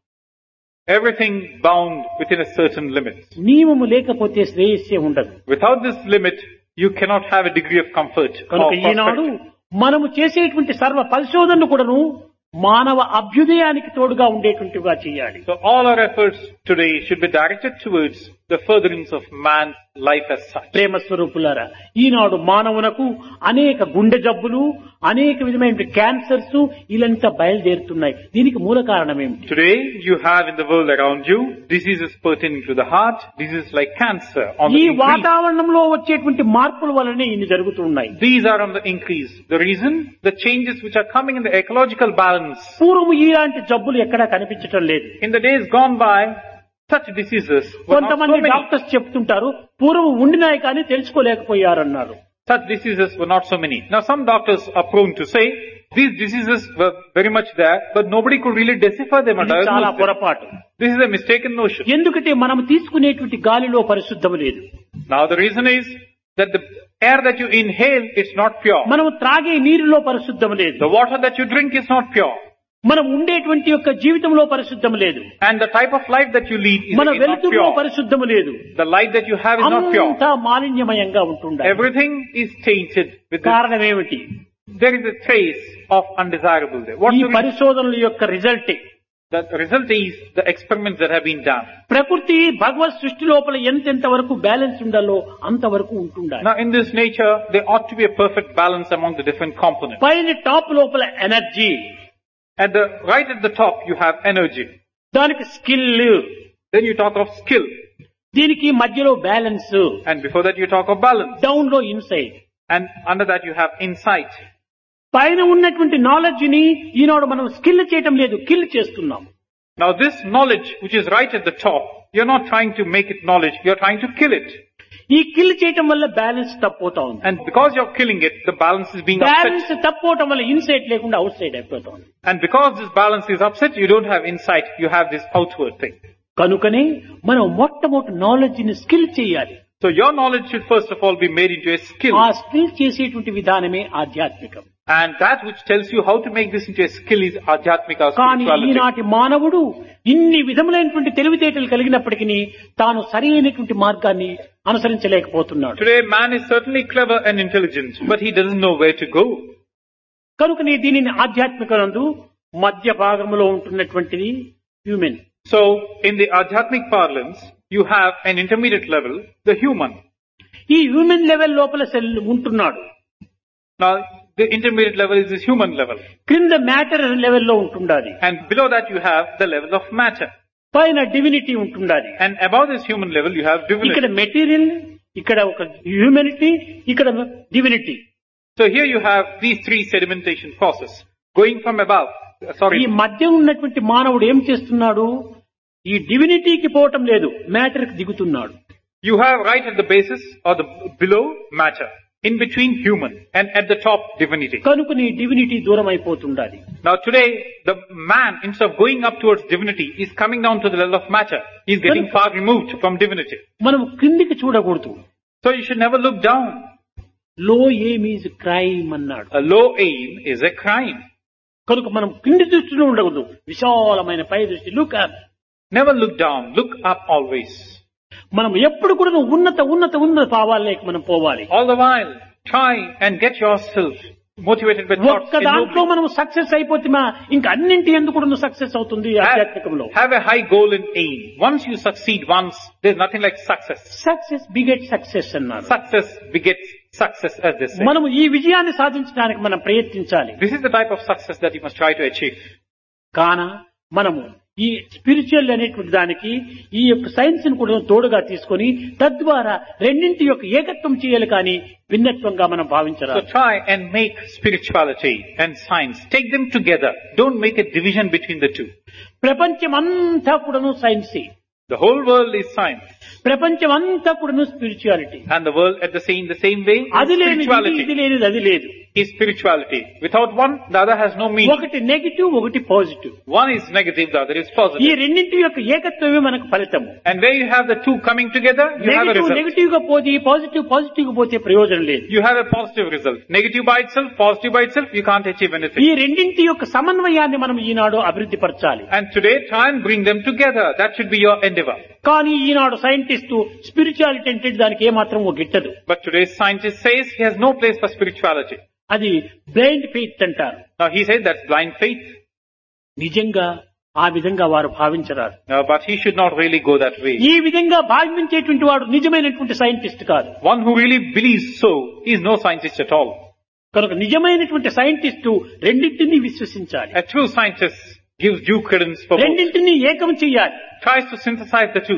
Everything bound within a certain limit. నియమము లేకపోతే శ్రేయస్సే ఉండదు. Without this limit, you cannot have a degree of comfort or కనుక ఈనాడు prosperity. మనము చేసేటువంటి సర్వ పరిశోధనలు కూడాను మానవ అభ్యుదయానికి తోడుగా ఉండేటువంటిగా చేయాలి. So all our efforts today should be directed towards the furtherance of man's life as such. ప్రేమ స్వరూపులారా, ఈనాడు మానవునకు అనేక గుండె జబ్బులు, అనేక విధమైన క్యాన్సర్స్ ఇలాంతా బయలుదేరుతున్నాయి. దీనికి మూల కారణం ఏమిటి? Today you have in the world around you diseases pertaining to the heart, diseases like cancer on the ఈ increase. వాతావరణంలో వచ్చేటువంటి మార్పుల వల్లనే ఇన్ని జరుగుతున్నాయి. These are on the increase. The reason, the changes which are coming in the ecological balance. పూర్వం ఇలాంటి జబ్బులు ఎక్కడా కనిపించటం లేదు. In the days gone by, such diseases were not so కొంతమంది many. డాక్టర్స్ చెప్తుంటారు పూర్వం ఉండినాయి కానీ తెలుసుకోలేకపోయారన్నారు. Such diseases were not so many. Now some doctors are prone to say, these diseases were very much there, but nobody could really decipher them or ఇది చాలా diagnose them. పొరపాటు. This is a mistaken notion. ఎందుకంటే మనం తీసుకునేటువంటి గాలిలో పరిశుద్ధం లేదు. Now the reason is that the air that you inhale, it's not pure. మనం త్రాగే నీరులో పరిశుద్ధం లేదు. The water that you drink is not pure. మనం ఉండేటువంటి యొక్క జీవితంలో పరిశుద్ధం లేదు. And the type of life that you lead is మన not వెలుతురులో pure. పరిశుద్ధం లేదు. The light that you have is not pure. అంతా మాలిన్యమయంగా ఉంటుండాలి. Everything is tainted with this. కారణం ఏమిటి? There is a trace of undesirable there. What's ఈ the reason? పరిశోధనల యొక్క result. The result is the experiments that have been done. ప్రకృతి భగవత్ సృష్టి లోపల ఎంతెంత వరకు బ్యాలెన్స్ ఉండాలో అంతవరకు ఉంటుండాలి. Now in this nature, there ought to be a perfect balance among the different components. పైన టాప్ లోపల energy, Right at the top, you have energy. దానికి skill, Then you talk of skill. దీనికి మధ్యలో balance, And before that, you talk of balance. Down లో inside. And under that, you have insight. పైన ఉన్నటువంటి knowledge ని ఈనాడు మనం skill చేయటం లేదు, కిల్ చేస్తున్నాం. Now this knowledge, which is right at the top, you're not trying to make it knowledge, you're trying to kill it. ఈ kill చేయటం వల్ల బ్యాలెన్స్ తప్పోతా ఉంది. And because you're killing it, the balance is being balance upset. తప్పోవటం వల్ల inside లేకుండా out side అయిపోతా ఉంది. And because this balance is upset, you don't have insight, you have this outward thing. కనుకనే మనం మొట్టమొదటి నాలెడ్జ్ ని స్కిల్ చేయాలి. So your knowledge should first of all be made into a skill. ఆ skill చేసేటువంటి విధానమే ఆధ్యాత్మికం. And that which tells you how to make this into a skill is Adhyatmika or కానీ spirituality. ఈనాటి మానవుడు ఇన్ని విధములైనటువంటి తెలివితేటలు కలిగినప్పటికీ తాను సరైనటువంటి మార్గాన్ని అనుసరించలేకపోతున్నాడు. Today man is certainly clever and intelligent, but he doesn't know where to go. కనుకనే దీనిని ఆధ్యాత్మికనందు మధ్య భాగంలో ఉంటున్నటువంటిది human. So in the Adhyatmic parlance, you have an intermediate level, the human. ఈ హ్యూమన్ లెవెల్ లోపల సెల్ ఉంటున్నాడు. Now the intermediate level is this human level. క్రింద మ్యాటర్ లెవెల్లో ఉంటుండాలి. And below that you have the level of matter. పైన divinity ఉంటుండాలి. And above this human level you have divinity. ఇక్కడ material, ఇక్కడ ఒక హ్యూమనిటీ, ఇక్కడ divinity. So here you have these three sedimentation process going from above. ఈ మధ్య ఉన్నటువంటి మానవుడు ఏం చేస్తున్నాడు? ఈ డివినిటీకి పోవటం లేదు, మ్యాటర్ కి దిగుతున్నాడు. You have right at the basis or the below matter, in between human and at the top divinity. కనుక నీ డివినిటీ దూరం అయిపోతుండాలి. Now today the man, instead of going up towards divinity, is coming down to the level of matter. He is getting far removed from divinity. మనం క్రిందికి చూడకూడదు. So you should never look down. Low aim is crime అన్నాడు. A low aim is a crime. కనుక మనం కింది దృష్టిలో ఉండకూడదు, విశాలమైన పై దృష్టి. Look up. Never look down, look up always. మనం ఎప్పుడు కూడా ఉన్నత భావాల్లోకి మనం పోవాలి. All the while, try and get yourself motivated by thoughts. ఒక్క దాంట్లో మనం సక్సెస్ అయిపోతే ఇంకా అన్నింటి ఎందుకు కూడా సక్సెస్ అవుతుంది ఆధ్యాత్మికంలో. Have a high goal and aim. Once you succeed once, there's nothing like success. Success beget success అన్నారు. Success begets success, as they say. మనం ఈ విజయాన్ని సాధించడానికి మనం ప్రయత్నించాలి. This is the type of success that you must try to achieve. కాన మనము ఈ స్పిరిచువల్ అనేటువంటి దానికి ఈ యొక్క సైన్స్ ని కూడా తోడుగా తీసుకొని తద్వారా రెండింటి యొక్క ఏకత్వం చేయాలి, కానీ భిన్నత్వంగా మనం So భావించరాదు. try and make spirituality and science. Take them together. Don't make a division between the two. ప్రపంచమంతా కూడాను సైన్సే, The whole world is science. ప్రపంచమంతా కూడాను spirituality. And the world at the same way is అది లేనిది spirituality. ఇది లేనిది అది లేదు. Is spirituality. Without one, the other has no meaning. ఒకటి నెగిటివ్, ఒకటి positive. One is negative, the other is ఈ positive. రెండింటి యొక్క ఏకత్వమే మనకు ఫలితము. And where you have the two coming together, you have a negative result. Negative గా పోతే, positive గా పోతే ప్రయోజనం లేదు. You have a positive result. Negative by itself, positive by itself, you can't achieve ఈ anything. రెండింటి యొక్క సమన్వయాన్ని మనం ఈనాడు అభివృద్ధి పరచాలి. And today, try and bring them together. That should be your endeavor. కానీ ఈనాడు సైంటిస్టు స్పిరిచువాలిటీ అంటే దానికి ఏమాత్రం గిట్టదు. But today's scientist says he has no place for spirituality. అది బ్లైండ్ ఫెయిత్ అంటారు. Now he said that's blind faith. నిజంగా ఆ విధంగా వారు భావించరారు. But he should not really go that way. ఈ విధంగా భావించేటువంటి వాడు నిజమైనటువంటి సైంటిస్ట్ కాదు. One who really believes so is no scientist at all. కనుక నిజమైనటువంటి సైంటిస్టు రెండింటినీ విశ్వసించాలి. A true scientist gives due credence for both. రెండింటినీ ఏకం చెయ్యాలి. Tries to synthesize the two.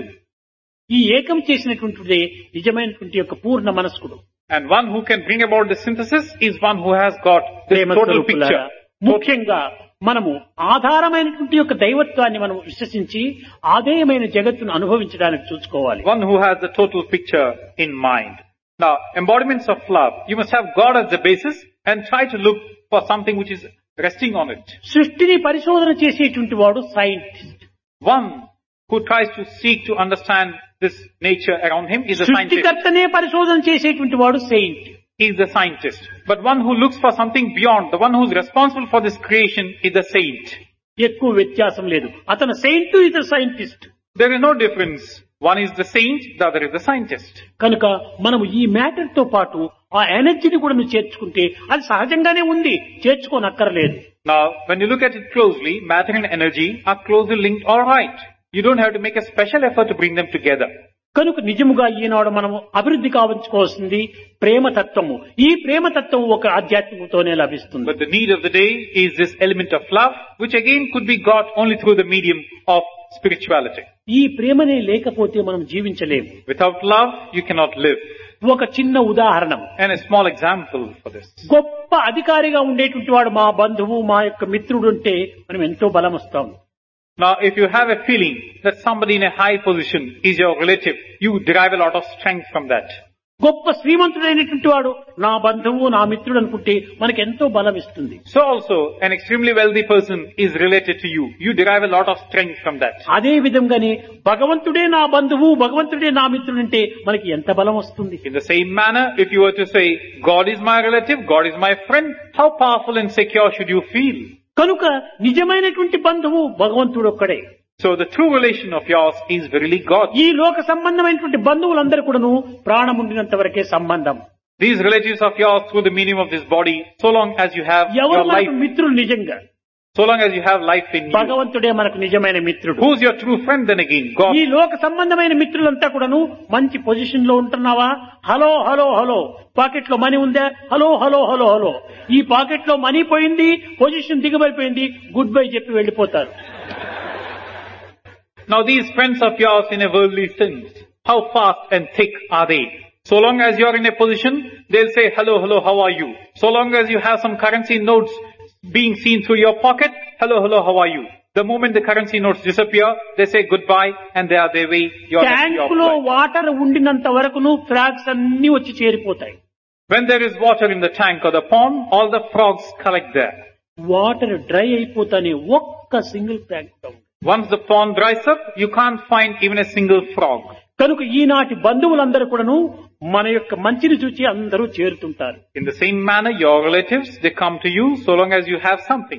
ఈ ఏకం చేసినటువంటిదే నిజమైనటువంటి యొక్క పూర్ణ మనస్కుడు. And one who can bring about the synthesis is one who has got this Prema total స్వరూపులారా, picture. ముఖ్యంగా మనము ఆధారమైనటువంటి యొక్క దైవత్వాన్ని మనం విశ్వసించి ఆదేయమైన జగత్తును అనుభవించడానికి చూసుకోవాలి. One who has the total picture in mind. Now, embodiments of love. You must have God as the basis and try to look for something which is resting on it. సృష్టిని పరిశోధన చేసేటువంటి వాడు scientist. One who tries to seek to understand this nature around him is a scientist. సృష్టికర్తనే పరిశోధన చేసేటువంటి వాడు saint. He is the scientist. But one who looks for something beyond, the one who is responsible for this creation is the saint. ఎక్కువ వ్యత్యాసం లేదు. అతను saint, ఇతను scientist. There is no difference. One is the saint, the other is the scientist. కనుక మనము ఈ matter తో పాటు ఆ ఎనర్జీని కూడా నువ్వు చేర్చుకుంటే అది సహజంగానే ఉంది, చేర్చుకోనక్కర్లేదు. Now, when you look at it closely, matter and energy are closely linked, all right. You don't have to make a special effort to bring them together. కనుక నిజముగా ఈనాడు మనము అభివృద్ధి కావించుకోవాల్సింది ప్రేమతత్వము. ఈ ప్రేమతత్వం ఒక ఆధ్యాత్మికతోనే లభిస్తుంది. But the need of the day is this element of love, which again could be got only through the medium of spirituality. ఈ ప్రేమనే లేకపోతే మనం జీవించలేము. Without love, you cannot live. ఒక చిన్న ఉదాహరణ, And a small example for this. గొప్ప అధికారిగా ఉండేటువంటి వాడు మా బంధువు, మా యొక్క మిత్రుడు అంటే మనం ఎంతో బలం వస్తాం. Now, if you have a feeling that somebody in a high position is your relative, you derive a lot of strength from that. గొప్ప శ్రీమంతుడైనటువంటి వాడు నా బంధువు నా మిత్రుడు అనుకుంటే మనకి ఎంతో బలం ఇస్తుంది. So also, an extremely wealthy person is related to you. You derive a lot of strength from that. అదే విధంగానే భగవంతుడే నా బంధువు భగవంతుడే నా మిత్రుడు అంటే మనకి ఎంత బలం వస్తుంది. In the same manner, if you were to say, God is my relative, God is my friend, how powerful and secure should you feel? కనుక నిజమైనటువంటి బంధువు భగవంతుడు ఒక్కడే. So the true relation of yours is verily God. ఈ లోక సంబంధమైనటువంటి బంధువులందరూ కూడాను ప్రాణముండినంత వరకే సంబంధం. These relatives of yours through the medium of this body, so long as you have ఎవరు your life, మనకు మిత్రులు నిజంగా? so long as you have life in you. భగవంతుడే మనకు నిజమైన మిత్రుడు. Who's your true friend then again? God. ఈ లోక సంబంధమైన మిత్రులంతా కూడాను మంచి పొజిషన్ లో ఉంటున్నావా? హలో హలో హలో, పాకెట్ లో మనీ ఉందా? Hello hello hello hello. ఈ పాకెట్ లో మనీ పోయింది, పొజిషన్ దిగబడిపోయింది, గుడ్ బై చెప్పి వెళ్లిపోతారు. Now these friends of yours in a worldly sense, how fast and thick are they? So long as you are in a position, they'll say, hello, hello, how are you? So long as you have some currency notes being seen through your pocket, hello, hello, how are you? The moment the currency notes disappear, they say goodbye and they are their way. Tank లో water ఉండినంత వరకును frogs అన్ని వచ్చి చేరిపోతాయి. When there is water in the tank or the pond, all the frogs collect there. Water dry అయిపోతానే ఒక్క single frog down. Once the pond dries up, you can't find even a single frog. కనుక ఈనాటి బంధువులందరూ కూడాను మన యొక్క మంచిని చూచి అందరూ చేరుతుంటారు. In the same manner, your relatives, they come to you so long as you have something.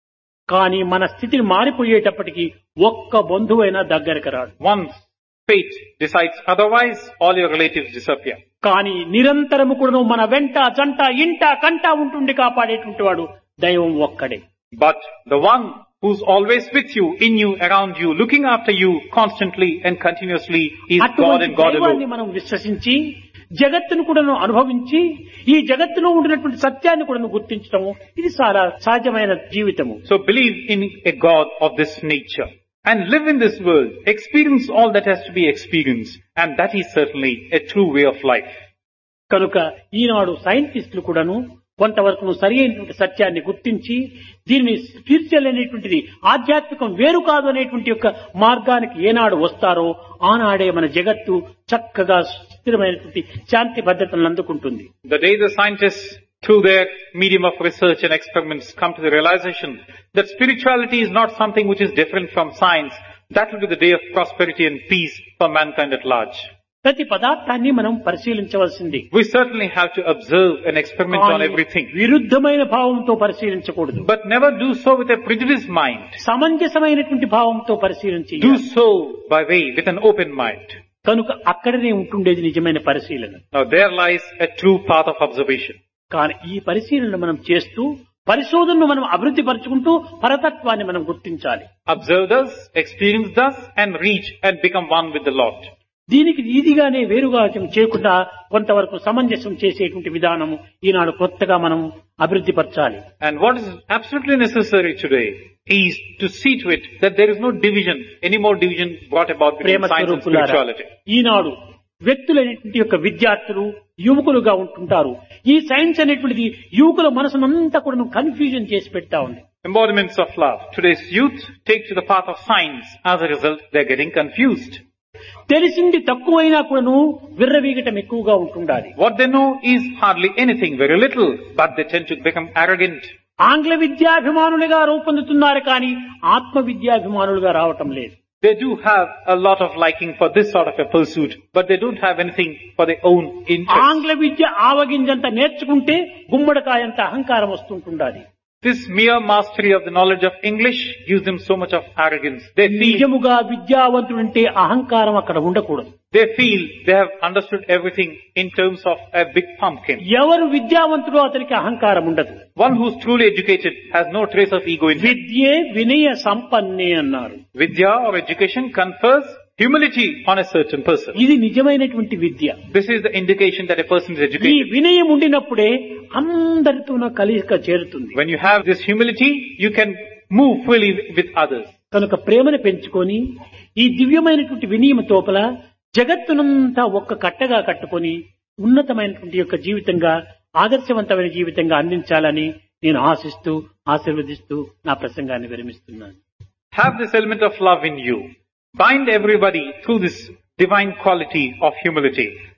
కానీ మన స్థితిని మారిపోయేటప్పటికి ఒక్క బంధువైనా దగ్గరకు రాడు. Once fate decides otherwise, all your relatives disappear. కానీ నిరంతరము కూడాను మన వెంట జంట ఇంట కంట ఉంటుండి కాపాడేటువంటి వాడు దైవం ఒక్కడే. But the one who's always with you, in you, around you, looking after you constantly and continuously is God and God దైవాన్ని alone. మనం విశ్వసించి జగత్తును కూడాను అనుభవించి ఈ జగత్తులో ఉండినటువంటి సత్యాన్ని కూడాను గుర్తించడం ఇది చాలా సహజమైన జీవితము. So believe in a God of this nature and live in this world, experience all that has to be experienced, and that is certainly a true way of life. కనుక ఈనాడు సైంటిస్టులు కూడాను కొంతవరకు సరి అయినటువంటి సత్యాన్ని గుర్తించి దీనిని స్పిరిచువల్ అనేటువంటిది ఆధ్యాత్మికం వేరు కాదు అనేటువంటి యొక్క మార్గానికి ఏనాడు వస్తారో ఆనాడే మన జగత్తు చక్కగా స్థిరమైనటువంటి శాంతి భద్రతలను అందుకుంటుంది. The day the scientists, through their medium of research and experiments, come to the realization that spirituality is not something which is different from science, that will be the day of prosperity and peace for mankind at large. ప్రతి పదార్థాన్ని మనం పరిశీలించవలసింది. We certainly have to observe and experiment on everything. విరుద్ధమైన భావంతో పరిశీలించకూడదు. But never do so with a prejudiced mind. సమంజసమైనటువంటి భావంతో పరిశీలించి Do so by way with an open mind. కనుక అక్కడనే ఉంటుండేది నిజమైన పరిశీలన. Now there lies a true path of observation. కానీ ఈ పరిశీలన మనం చేస్తూ పరిశోధనను మనం అభివృద్ధి పరుచుకుంటూ పరతత్వాన్ని మనం గుర్తించాలి. Observe thus, experience thus, and reach and become one with the Lord. దీనికి ఈదిగానే వేరుగా చేయకుండా కొంతవరకు సమంజసం చేసేటువంటి విధానము ఈనాడు కొత్తగా మనం అభివృద్ధి పరచాలి. And what is absolutely necessary today is to see to it that there is no division, any more division brought about between science and spirituality. ఈనాడు వ్యక్తులైనటువంటి యొక్క విద్యార్థులు యువకులుగా ఉంటుంటారు. ఈ సైన్స్ అనేటువంటిది యువకుల మనసునంతా కూడా కన్ఫ్యూజన్ చేసి పెడతా ఉంది. Embodiments of love. Today's youth take to the path of science. As a result, they are getting confused. తెలిసింది తక్కువైనా కూడాను విర్రవీగటం ఎక్కువగా ఉంటుండాలి. What they know is hardly anything, very little, but they tend to become arrogant. ఆంగ్ల విద్యాభిమానులుగా రూపొందుతున్నారు కానీ ఆత్మ విద్యాభిమానులుగా రావటం లేదు. They do have a lot of liking for this sort of a pursuit, but they don't have anything for their own interest. ఆంగ్ల విద్య ఆవగింజంత నేర్చుకుంటే గుమ్మడికాయంత అహంకారం వస్తుంటుండాలి. This mere mastery of the knowledge of English gives them so much of arrogance. They feel నిజముగా విద్యావంతుడంటే అహంకారం అక్కడ ఉండకూడదు. they have understood everything in terms of a big pumpkin. ఎవరు విద్యావంతుడో అతనికి అహంకారం ఉండదు. One who's truly educated has no trace of ego in him. విద్యే వినయ సంపన్నే అన్నారు. Vidya or education confers humility on a certain person. ఇది నిజమైనటువంటి విద్య. This is the indication that a person is ఈ educated. వినయం ఉండినప్పుడే అందరితోనూ కలిసిక చేరుతుంది. When you have this humility, you can move freely with others. కనుక ప్రేమను పెంచుకొని ఈ దివ్యమైనటువంటి వినయం తోపల జగత్తునంతా ఒక్క కట్టగా కట్టుకొని ఉన్నతమైనటువంటి యొక్క జీవితంగా ఆదర్శవంతమైన జీవితంగా అందించాలని నేను ఆశిస్తూ ఆశీర్వదిస్తూ నా ప్రసంగాన్ని విరమిస్తున్నాను. Have this element of love in you. Bind everybody through this divine quality of humility.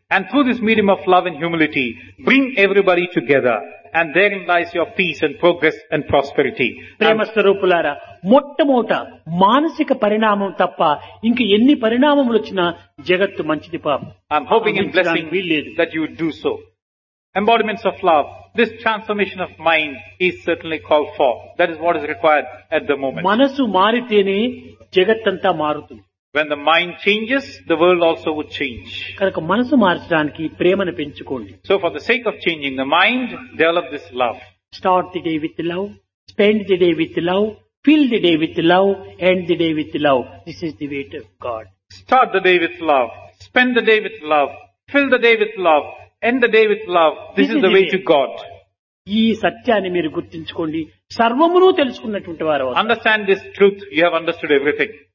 And through this medium of love and humility, bring everybody together. And therein lies your peace and progress and prosperity. ప్రేమ స్వరూపులారా, మొట్టమొదట మానసిక పరిణామం తప్ప ఇంక ఎన్ని పరిణామములు వచ్చినా జగత్తు మంచిది పాపం. I'm hoping and blessing that you would do so. Embodiments of love. This transformation of mind is certainly called for. That is what is required at the moment. మనసు మారితేనే జగత్తంతా మారుతుంది. When the mind changes, the world also would change. కనుక మనసు మార్చడానికి ప్రేమను పెంచుకోండి. So for the sake of changing the mind, develop this love. Start the day with love, spend the day with love, fill the day with love, end the day with love. This is the way to God. Start the day with love. Spend the day with love. Fill the day with love. End the day with love. This is the way to God. ఈ సత్యాన్ని మీరు గుర్తించుకోండి. సర్వమును తెలుసుకున్నటువంటి వారు. Understand this truth. You have understood everything.